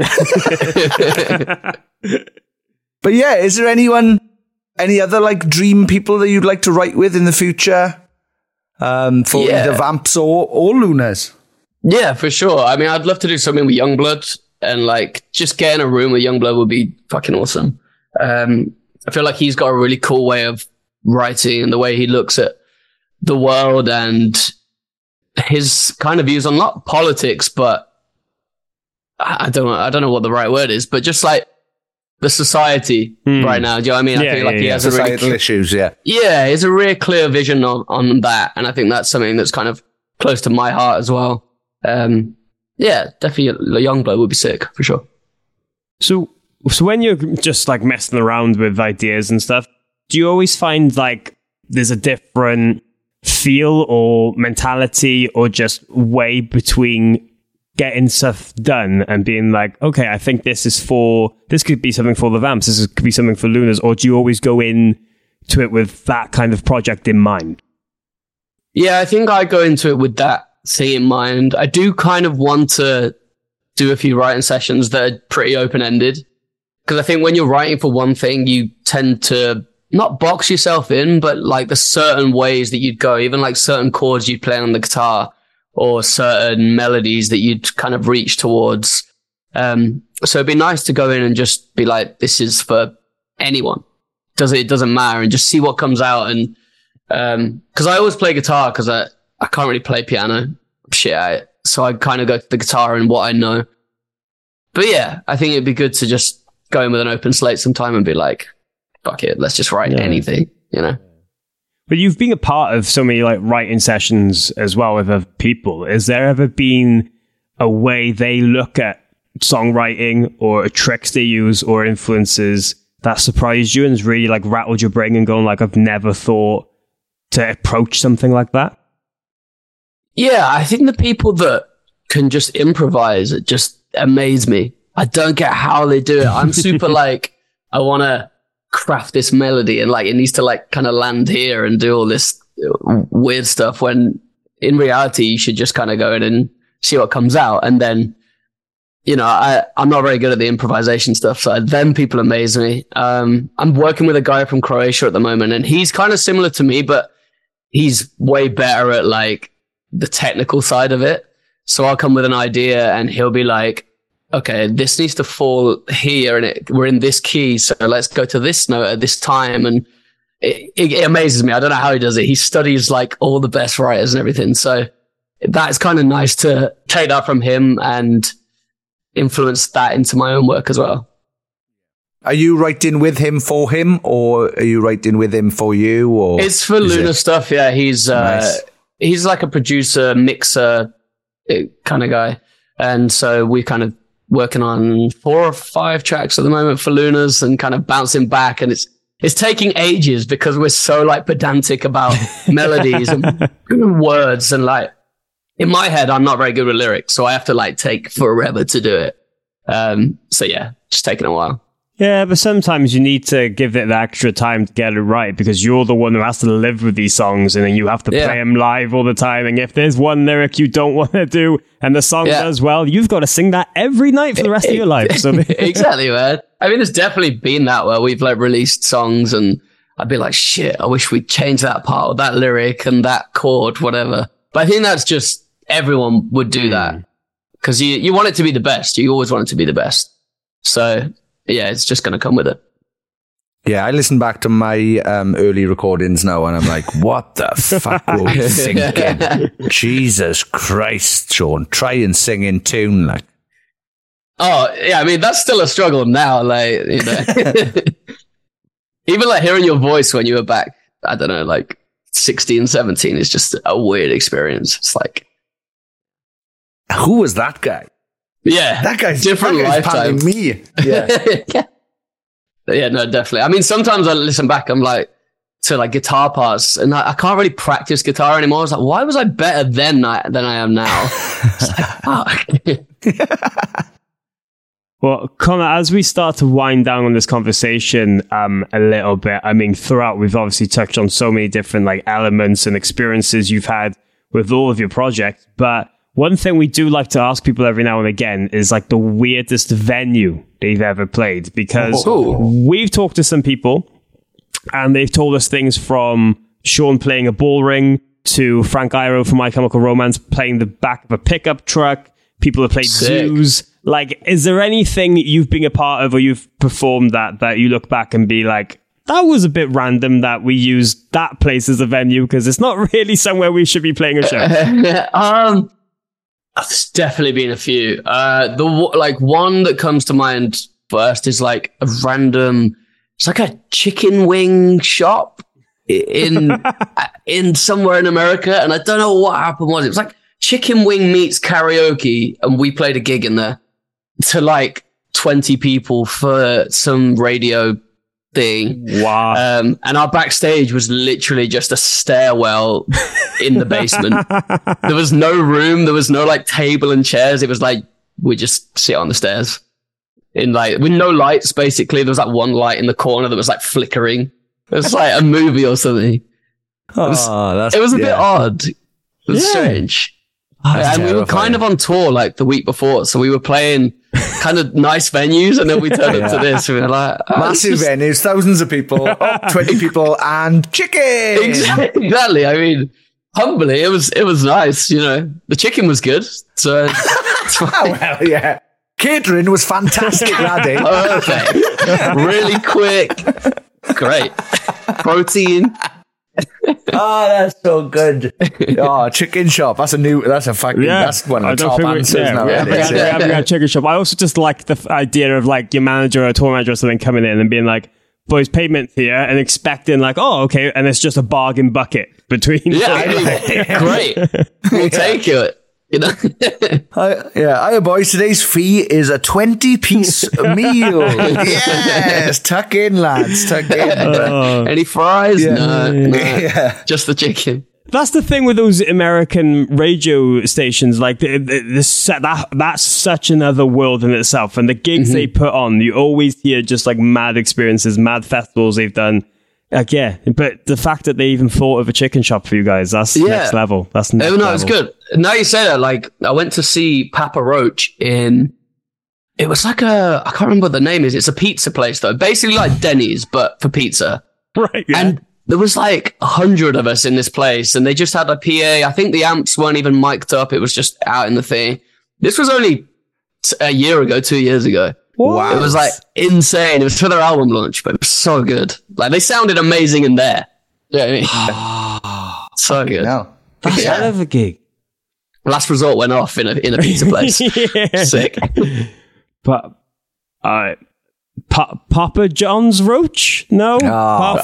But yeah, is there any other like dream people that you'd like to write with in the future? For either Vamps or Lunas? Yeah, for sure. I mean, I'd love to do something with Youngblood, and like just get in a room with Youngblood would be fucking awesome. I feel like he's got a really cool way of writing, and the way he looks at the world and his kind of views on not politics, but I don't know what the right word is, but just like the society right now. Do you know what I mean? I feel like he has societal issues. Yeah, he has a real clear vision on that, and I think that's something that's kind of close to my heart as well. Yeah, definitely a Youngblood would be sick for sure. So when you're just like messing around with ideas and stuff, do you always find like there's a different feel or mentality or just way between getting stuff done and being like, okay, I think this could be something for the Vamps, this could be something for Lunas, or do you always go in to it with that kind of project in mind? Yeah, I think I go into it with that thing in mind. I do kind of want to do a few writing sessions that are pretty open-ended, because I think when you're writing for one thing, you tend to not box yourself in, but like there's certain ways that you'd go, even like certain chords you'd play on the guitar or certain melodies that you'd kind of reach towards. So it'd be nice to go in and just be like, this is for anyone. It doesn't matter, and just see what comes out. And because I always play guitar because I can't really play piano shit at it. So I kind of go to the guitar and what I know. But yeah, I think it'd be good to just go in with an open slate sometime and be like, fuck it, let's just write anything, you know? But you've been a part of so many like writing sessions as well with other people. Has there ever been a way they look at songwriting or tricks they use or influences that surprised you and has really like rattled your brain and gone like, I've never thought to approach something like that? Yeah, I think the people that can just improvise, it just amaze me. I don't get how they do it. I'm super like, I want to craft this melody and like it needs to like kind of land here and do all this weird stuff, when in reality you should just kind of go in and see what comes out. And then, you know, I'm not very good at the improvisation stuff, so then people amaze me. I'm working with a guy from Croatia at the moment, and he's kind of similar to me, but he's way better at like the technical side of it. So I'll come with an idea and he'll be like, okay, this needs to fall here and we're in this key, so let's go to this note at this time. And it amazes me. I don't know how he does it. He studies like all the best writers and everything. So that's kind of nice to take that from him and influence that into my own work as well. Are you writing with him for him, or are you writing with him for you? Or it's for Luna stuff. Yeah, he's nice. He's like a producer, mixer kind of guy. And so we're kind of working on 4 or 5 tracks at the moment for Luna's and kind of bouncing back. And it's taking ages because we're so like pedantic about melodies and words. And like in my head, I'm not very good with lyrics. So I have to like take forever to do it. So yeah, just taking a while. Yeah, but sometimes you need to give it the extra time to get it right because you're the one who has to live with these songs and then you have to play them live all the time. And if there's one lyric you don't want to do and the song does well, you've got to sing that every night for the rest of your life. So exactly, man. I mean, it's definitely been that where we've like released songs and I'd be like, shit, I wish we'd change that part or that lyric and that chord, whatever. But I think that's just, everyone would do that because you want it to be the best. You always want it to be the best. So yeah, it's just going to come with it. Yeah, I listen back to my early recordings now and I'm like, what the fuck were we thinking? Jesus Christ, Sean, try and sing in tune. Like, oh, yeah, I mean, that's still a struggle now. Like, you know, even like hearing your voice when you were back, I don't know, like 16, 17 is just a weird experience. It's like, who was that guy? Yeah, that guy's different lifetime. Me, yeah. Yeah, no, definitely. I mean, sometimes I listen back, I'm like to like guitar parts, and I can't really practice guitar anymore. I was like, why was I better then than I am now? It's like, fuck. Well, Connor, as we start to wind down on this conversation a little bit, I mean, throughout we've obviously touched on so many different like elements and experiences you've had with all of your projects, but one thing we do like to ask people every now and again is like the weirdest venue they've ever played, because we've talked to some people and they've told us things from Sean playing a ball ring to Frank Iero from My Chemical Romance playing the back of a pickup truck. People have played zoos. Like, is there anything you've been a part of or you've performed that you look back and be like, that was a bit random that we used that place as a venue because it's not really somewhere we should be playing a show? There's definitely been a few. The like one that comes to mind first is like a random. It's like a chicken wing shop in somewhere in America, and I don't know what happened. It was like chicken wing meets karaoke, and we played a gig in there to like 20 people for some radio thing. Wow. And our backstage was literally just a stairwell in the basement. There was no room. There was no like table and chairs. It was like, we just sit on the stairs in like, with no lights, basically. There was like one light in the corner that was like flickering. It was like a movie or something. It was a bit odd. It was strange. And we were kind of on tour like the week before. So we were playing kind of nice venues and then we turned up to this. And we were like, massive venues, thousands of people, 20 people and chicken. Exactly. I mean, Humbly, it was nice. You know, the chicken was good, so it's fine. Well, yeah. Catering was fantastic, laddie. Perfect. Really quick. Great. Protein. Oh, that's so good. Oh, chicken shop. That's that's one of the top answers now. We haven't got a chicken shop. I also just like the idea of like your manager or a tour manager or something coming in and being like, boys, payment here, and expecting like, oh, okay, and it's just a bargain bucket between. Yeah, great. We'll take it. You know? Hiya, boys. Today's fee is a 20-piece meal. Yes, tuck in, lads. Tuck in. Any fries? Yeah. No. Yeah. Just the chicken. That's the thing with those American radio stations. Like that's such another world in itself. And the gigs they put on, you always hear just like mad experiences, mad festivals they've done. Like, yeah, but the fact that they even thought of a chicken shop for you guys, that's next level. That's next level. It's good. Now you say that, like, I went to see Papa Roach it was like I can't remember what the name is. It's a pizza place, though. Basically like Denny's, but for pizza. Right, yeah. And there was like 100 of us in this place, and they just had a PA. I think the amps weren't even mic'd up. It was just out in the thing. This was only a year ago, 2 years ago. Wow. It was like insane. It was for their album launch, but it was so good. Like they sounded amazing in there. Yeah, so good. No. That's a hell of a gig. Last Resort went off in a pizza place. Sick. But Papa John's Roach? No. No.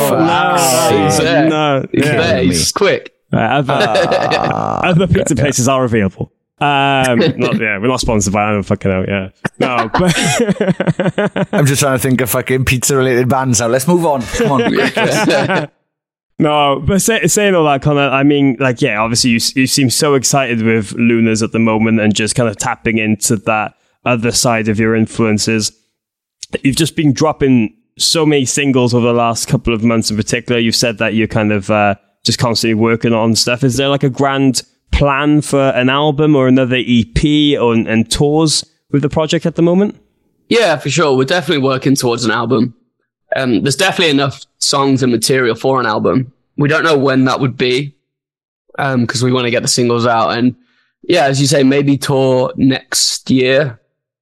He's quick. Other pizza places are available. We're not sponsored by. I don't fucking know. Yeah, no. But I'm just trying to think of fucking pizza-related bands now. Let's move on. Come on. No, but saying all that, Connor, I mean, like, yeah, obviously you seem so excited with Lunas at the moment and just kind of tapping into that other side of your influences. You've just been dropping so many singles over the last couple of months in particular. You've said that you're kind of just constantly working on stuff. Is there like a grand plan for an album or another EP and tours with the project at the moment? Yeah, for sure. We're definitely working towards an album. There's definitely enough songs and material for an album. We don't know when that would be because we want to get the singles out. And yeah, as you say, maybe tour next year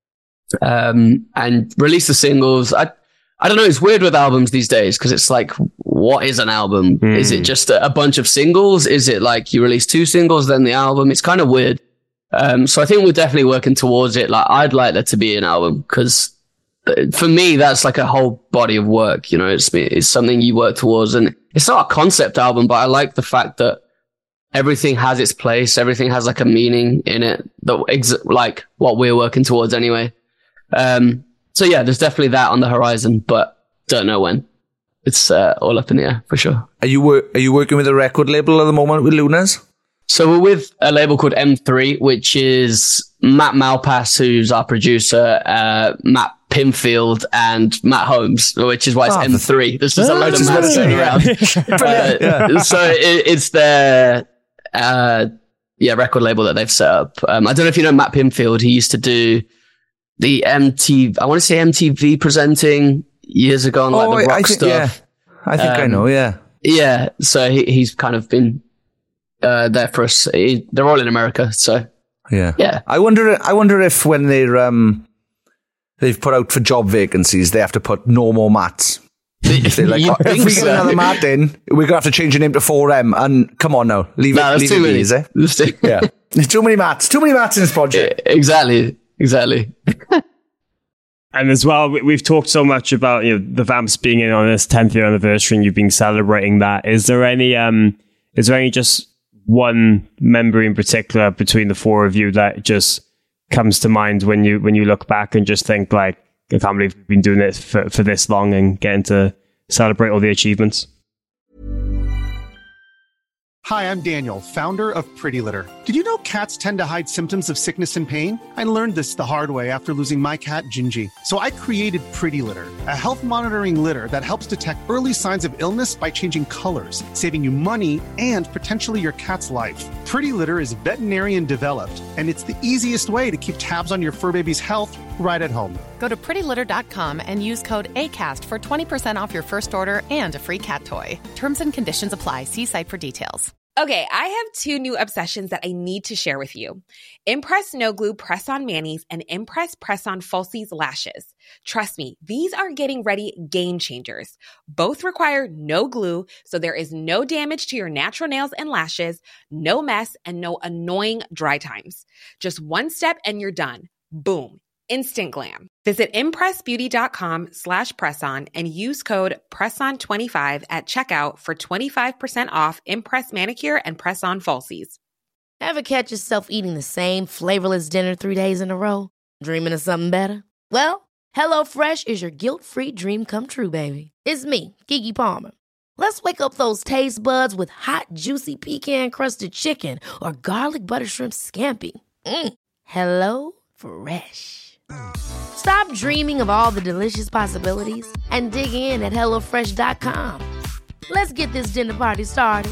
and release the singles. I don't know. It's weird with albums these days because it's like, what is an album? Is it just a bunch of singles? Is it like you release 2 singles, then the album? It's kind of weird. So I think we're definitely working towards it. Like, I'd like there to be an album because for me, that's like a whole body of work. You know, it's something you work towards, and it's not a concept album, but I like the fact that everything has its place. Everything has like a meaning in it like what we're working towards anyway. So yeah, there's definitely that on the horizon, but don't know when. It's all up in the air for sure. Are you working with a record label at the moment with Lunas? So we're with a label called M3, which is Matt Malpass, who's our producer, Matt Pinfield, and Matt Holmes, which is why it's M3. There's just a load of Matts going around. So it's their record label that they've set up. I don't know if you know Matt Pinfield. He used to do the MTV presenting years ago on like the rock stuff. Yeah. I think I know, yeah. Yeah, so he's kind of been there for us. They're all in America, so yeah. I wonder if when they've put out for job vacancies, they have to put no more Matts. If they're like, if we get another Matt in, we're gonna have to change your name to 4M. And come on now, leave it be, is it? Yeah, there's too many Matts in this project. Exactly. And as well, we've talked so much about the Vamps being in on this 10th year anniversary, and you've been celebrating that. Is there any just one memory in particular between the four of you that just comes to mind when you look back and just think like, I can't believe we've been doing this for this long and getting to celebrate all the achievements? Hi, I'm Daniel, founder of Pretty Litter. Did you know cats tend to hide symptoms of sickness and pain? I learned this the hard way after losing my cat, Gingy. So I created Pretty Litter, a health monitoring litter that helps detect early signs of illness by changing colors, saving you money and potentially your cat's life. Pretty Litter is veterinarian developed, and it's the easiest way to keep tabs on your fur baby's health right at home. Go to prettylitter.com and use code ACAST for 20% off your first order and a free cat toy. Terms and conditions apply. See site for details. Okay, I have 2 new obsessions that I need to share with you. Impress No Glue Press-On Manis and Impress Press-On Falsies Lashes. Trust me, these are getting ready game changers. Both require no glue, so there is no damage to your natural nails and lashes, no mess, and no annoying dry times. Just one step and you're done. Boom. Instant glam. Visit impressbeauty.com/presson and use code PRESSON25 at checkout for 25% off Impress Manicure and Press-On Falsies. Ever catch yourself eating the same flavorless dinner 3 days in a row? Dreaming of something better? Well, HelloFresh is your guilt-free dream come true, baby. It's me, Keke Palmer. Let's wake up those taste buds with hot, juicy pecan-crusted chicken or garlic butter shrimp scampi. Hello Fresh. Stop dreaming of all the delicious possibilities and dig in at HelloFresh.com. Let's get this dinner party started.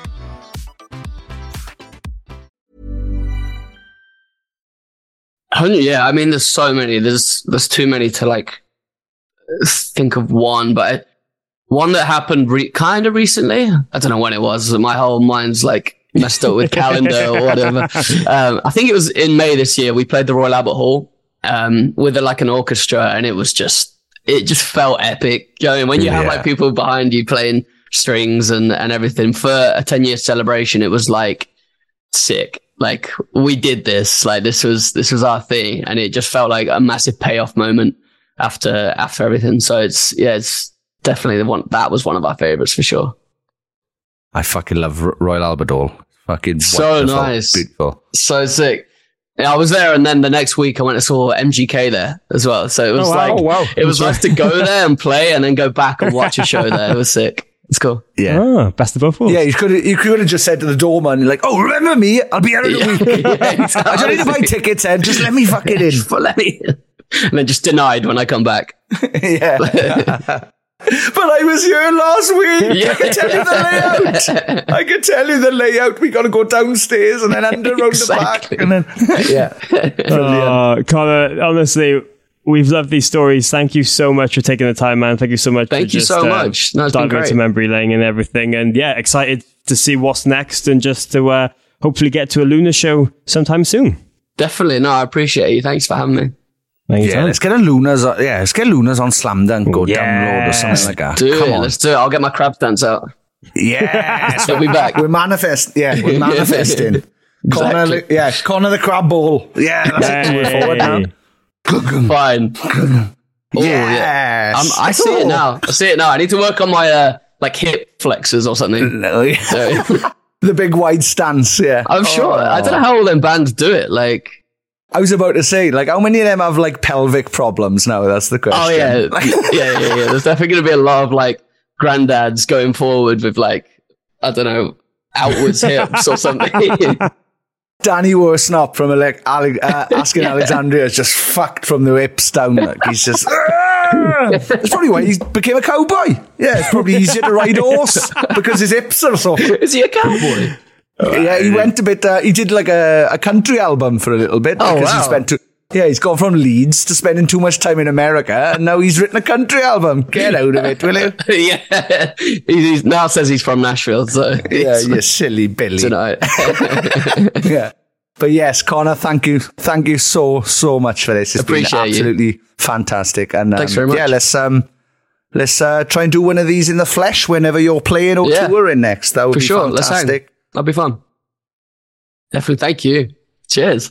Yeah, I mean, there's so many. There's too many to like think of one, but one that happened kind of recently. I don't know when it was. My whole mind's like messed up with calendar or whatever. I think it was in May this year. We played the Royal Albert Hall with like an orchestra, and it just felt epic. You know, when you have like people behind you playing strings and everything for a 10-year celebration, it was like sick. Like we did this, like this was our thing, and it just felt like a massive payoff moment after everything. So it's definitely the one that was one of our favorites for sure. I fucking love Royal Albert Hall. Fucking so wonderful, nice, beautiful, so sick. Yeah, I was there, and then the next week I went and saw MGK there as well. So it was it was nice to go there and play, and then go back and watch a show there. It was sick. It's cool. Yeah, best of both worlds. Yeah, you could have just said to the doorman, like, "Oh, remember me? I'll be here in a week. Exactly. I don't need to buy tickets, Ed. Just let me fucking in. Let me." And then just denied when I come back. Yeah. But I was here last week. Yeah. I can tell you the layout. We got to go downstairs and then under around the back, and then Connor, honestly, we've loved these stories. Thank you so much for taking the time, man. Thank you so much. Thank you so much. No, it's been diving great. into memory lane and everything, and yeah, excited to see what's next, and just to hopefully get to a Luna show sometime soon. Definitely. No, I appreciate you. Thanks for having me. Let's get Luna's on Slam Dunk or download or something like that. Let's do it. I'll get my crab dance out. Yes. We'll be back. We're manifesting. Exactly. Connor the crab ball. Yeah, that's it. We're forward now. Fine. Yes. I see it now. I need to work on my like hip flexors or something. The big wide stance, yeah. I'm sure. I don't know how all them bands do it. Like, I was about to say, like, how many of them have like pelvic problems now? That's the question. Oh yeah. Yeah. There's definitely going to be a lot of like granddads going forward with like, I don't know, outwards hips or something. Danny Worsnop from Asking Alexandria is just fucked from the hips down. Like, he's just... That's probably why he became a cowboy. Yeah, it's probably easier to ride a horse because his hips are so... Is he a cowboy? Yeah, he went a bit... he did like a country album for a little bit because he spent... he's gone from Leeds to spending too much time in America, and now he's written a country album. Get out of it, will you? Yeah. He now says he's from Nashville, so... Yeah, you silly Billy. Tonight. Yeah. But yes, Connor, thank you so much for this. It's been absolutely fantastic. And thanks very much. Yeah, let's try and do one of these in the flesh whenever you're playing or touring next. That would be fantastic. That'd be fun. Definitely. Thank you. Cheers.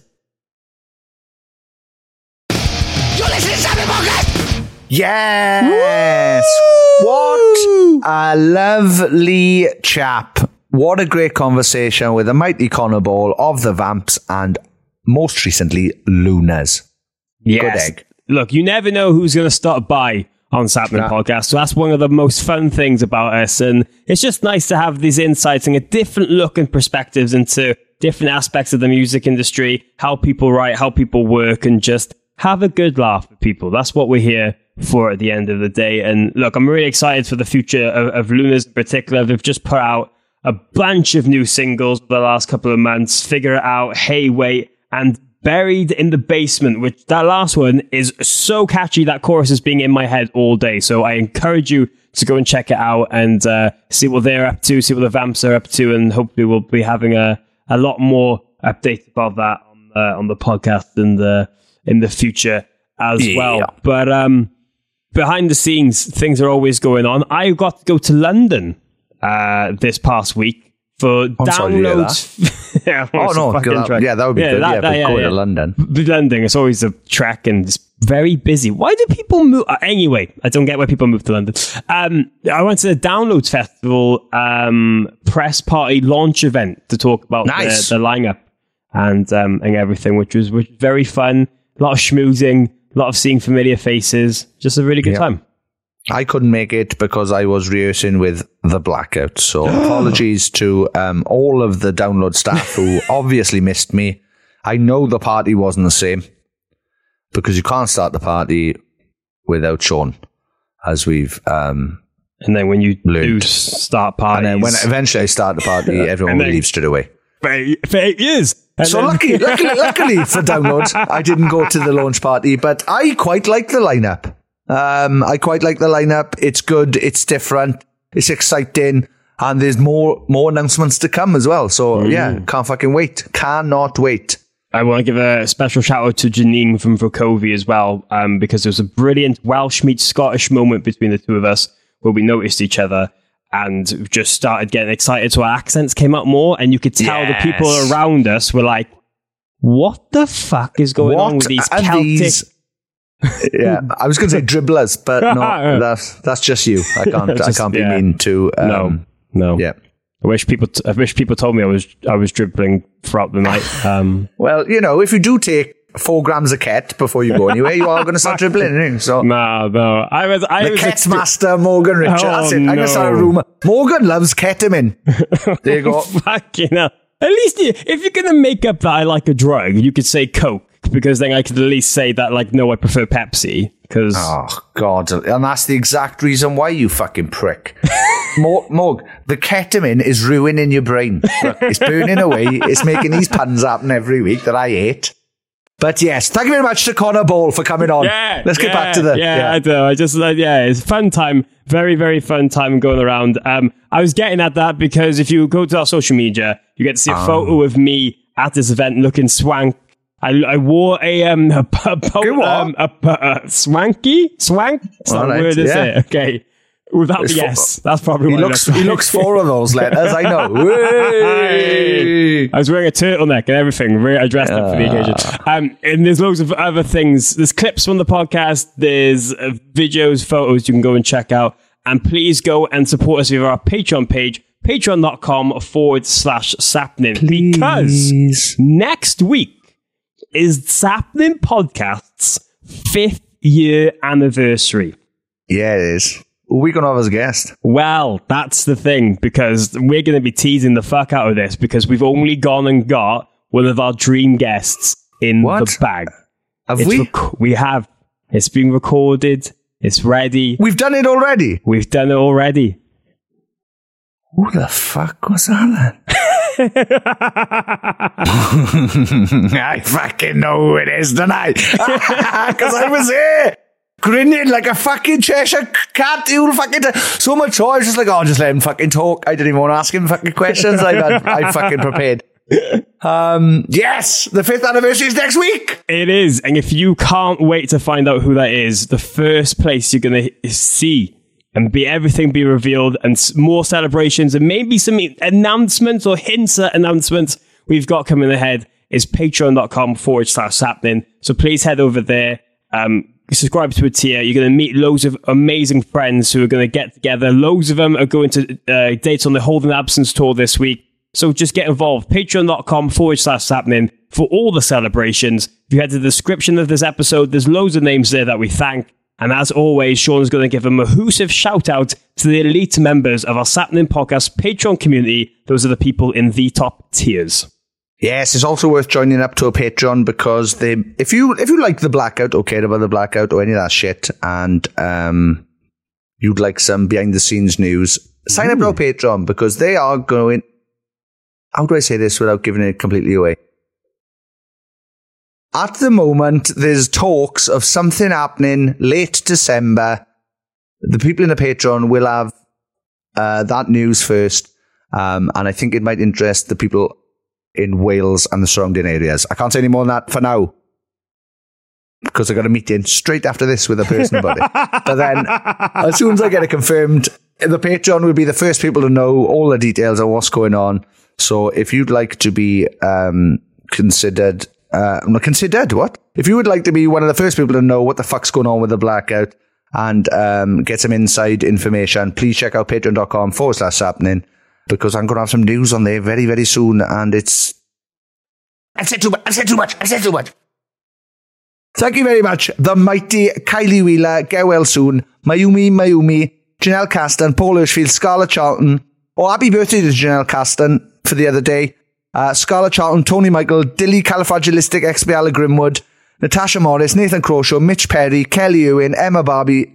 You're listening to Sammy Podcast. Yes. Woo! What a lovely chap. What a great conversation with the mighty Connor Ball of the Vamps and most recently Lunas. Yes. Good egg. Look, you never know who's going to stop by on Sapling Podcast. So that's one of the most fun things about us. And it's just nice to have these insights and a different look and perspectives into different aspects of the music industry, how people write, how people work, and just have a good laugh with people. That's what we're here for at the end of the day. And look, I'm really excited for the future of Lunas in particular. They've just put out a bunch of new singles for the last couple of months. Figure It Out, Hey Wait, and Buried in the Basement, which that last one is so catchy. That chorus is being in my head all day. So I encourage you So go and check it out and see what they're up to, see what the Vamps are up to, and hopefully we'll be having a lot more updates about that on the podcast in the future as well. But behind the scenes, things are always going on. I got to go to London this past week for downloads. Yeah, that would be good. Going to London. London, it's always a trek and it's very busy. Why do people move? Anyway, I don't get why people move to London. I went to the Downloads Festival press party launch event to talk about the lineup and everything, which was very fun. A lot of schmoozing, a lot of seeing familiar faces. Just a really good time. I couldn't make it because I was rehearsing with The Blackout. So apologies to all of the Download staff who obviously missed me. I know the party wasn't the same because you can't start the party without Sean, as we've and then when you do start parties, and then when eventually I start the party, everyone will leave straight away. For 8 years. So luckily for Downloads, I didn't go to the launch party, but I quite like the lineup. I quite like the lineup. It's good. It's different. It's exciting. And there's more announcements to come as well. So can't fucking wait. Cannot wait. I want to give a special shout out to Janine from Vocovy as well, because there was a brilliant Welsh meets Scottish moment between the two of us where we noticed each other and just started getting excited. So our accents came out more, and you could tell the people around us were like, what the fuck is going on with these Celtic... Yeah, I was going to say dribblers, but no, that's just you. I can't be mean to. No. Yeah. I wish people told me I was dribbling throughout the night. Well, if you do take 4 grams of ket before you go anywhere, you are going to start dribbling. So no. I was ket master Morgan Richard. That's it. I'm going to start a rumor. Morgan loves ketamine. There you go. Fucking hell. At least if you're going to make up that I like a drug, you could say Coke. Because then I could at least say that, no, I prefer Pepsi. Because oh God, and that's the exact reason why, you fucking prick. Morg, the ketamine is ruining your brain. Look, it's burning away. It's making these puns happen every week that I hate. But yes, thank you very much to Connor Ball for coming on. Let's get back to the... I do. I just, it's a fun time. Very, very fun time going around. I was getting at that because if you go to our social media, you get to see a photo of me at this event looking swank. I wore a swanky? Swank? It's not a word, is it? Okay. Without the S. That's probably what he looks 4 of those letters, I know. I was wearing a turtleneck and everything. I dressed up for the occasion. And there's loads of other things. There's clips from the podcast. There's videos, photos you can go and check out. And please go and support us via our Patreon page, patreon.com/Sapnin. Because next week is Sapnin Podcast's 5th year anniversary. Yeah, it is. Who are we going to have as a guest? Well, that's the thing, because we're going to be teasing the fuck out of this because we've only gone and got one of our dream guests in the bag. Have we? We have. It's been recorded. It's ready. We've done it already? We've done it already. Who the fuck was that then? I fucking know who it is, don't I? Because I was here grinning like a fucking Cheshire cat. So much so I was just like, just let him fucking talk. I didn't even want to ask him fucking questions. I fucking prepared. Yes, the 5th anniversary is next week. It is, and if you can't wait to find out who that is, the first place you're going to see and everything be revealed and more celebrations and maybe some announcements or hints at announcements we've got coming ahead is patreon.com/Sapnin. So please head over there, subscribe to a tier. You're going to meet loads of amazing friends who are going to get together. Loads of them are going to dates on the Holding Absence tour this week. So just get involved. Patreon.com/Sapnin for all the celebrations. If you head to the description of this episode, there's loads of names there that we thank. And as always, Sean's going to give a mahoosive shout out to the elite members of our Sapnin Podcast Patreon community. Those are the people in the top tiers. Yes, it's also worth joining up to a Patreon because if you like The Blackout or care about The Blackout or any of that shit and you'd like some behind the scenes news, sign up to our Patreon because they are going... How do I say this without giving it completely away? At the moment, there's talks of something happening late December the people in the Patreon will have that news first, and I think it might interest the people in Wales and the surrounding areas. I can't say any more than that for now, because I got a meeting straight after this with a person about it. But then, as soon as I get it confirmed, the Patreon will be the first people to know all the details of what's going on. So if you'd like to be considered, what? If you would like to be one of the first people to know what the fuck's going on with the blackout and get some inside information, please check out patreon.com/sappening, because I'm going to have some news on there very, very soon. And it's... I've said too much. Thank you very much. The mighty Kylie Wheeler, get well soon. Mayumi, Janelle Caston, Paul Hirschfield, Scarlett Charlton. Oh, happy birthday to Janelle Caston for the other day. Scarlett Charlton, Tony Michael, Dilly Califragilistic, XBL Grimwood, Natasha Morris, Nathan Croshaw, Mitch Perry, Kelly Ewan, Emma Barbie.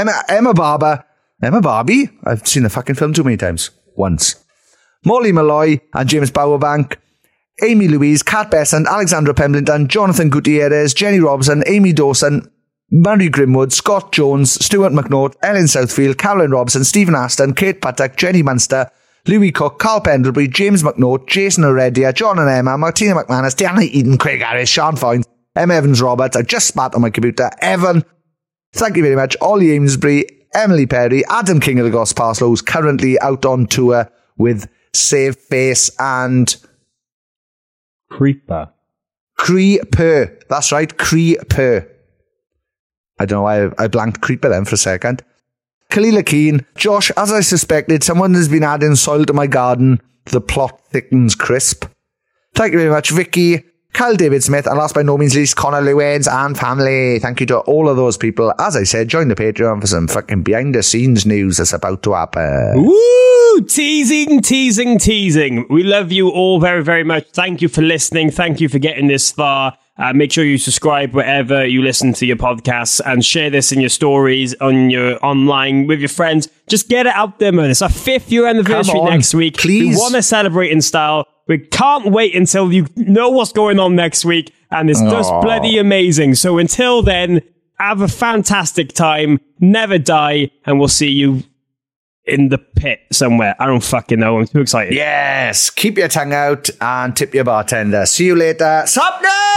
I've seen the fucking film too many times. Once. Molly Malloy and James Bowerbank, Amy Louise, Kat Besant, Alexandra Pemberton, Jonathan Gutierrez, Jenny Robson, Amy Dawson, Murray Grimwood, Scott Jones, Stuart McNaught, Ellen Southfield, Caroline Robson, Stephen Aston, Kate Patak, Jenny Munster, Louis Cook, Carl Pendlebury, James McNaught, Jason Heredia, John and Emma, Martina McManus, Diana Eden, Craig Harris, Sean Foynes, Emma Evans Roberts. I just spat on my computer. Evan, thank you very much. Ollie Amesbury, Emily Perry, Adam King of the Goss Parslow, who's currently out on tour with Save Face and... Creeper. That's right, Creeper. I don't know why I blanked Creeper then for a second. Kalila Keane, Josh, as I suspected, someone has been adding soil to my garden. The plot thickens crisp. Thank you very much, Vicky, Kyle David Smith, and last by no means least, Connor Lewins and family. Thank you to all of those people. As I said, join the Patreon for some fucking behind the scenes news that's about to happen. Woo! Teasing. We love you all very, very much. Thank you for listening. Thank you for getting this far. Make sure you subscribe wherever you listen to your podcasts and share this in your stories, on your online with your friends. Just get it out there, man. It's our 5th year anniversary next week. Please. We want to celebrate in style. We can't wait until you know what's going on next week. And it's just bloody amazing. So until then, have a fantastic time. Never die. And we'll see you in the pit somewhere. I don't fucking know. I'm too excited. Yes. Keep your tongue out and tip your bartender. See you later. Sappening!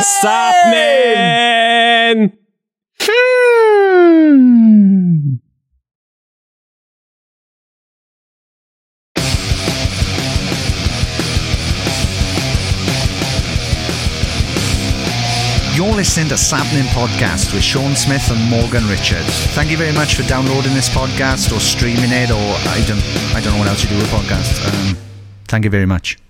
You're listening to Sappening Podcast with Sean Smith and Morgan Richards. Thank you very much for downloading this podcast or streaming it, or I don't know what else you do with podcasts. Thank you very much.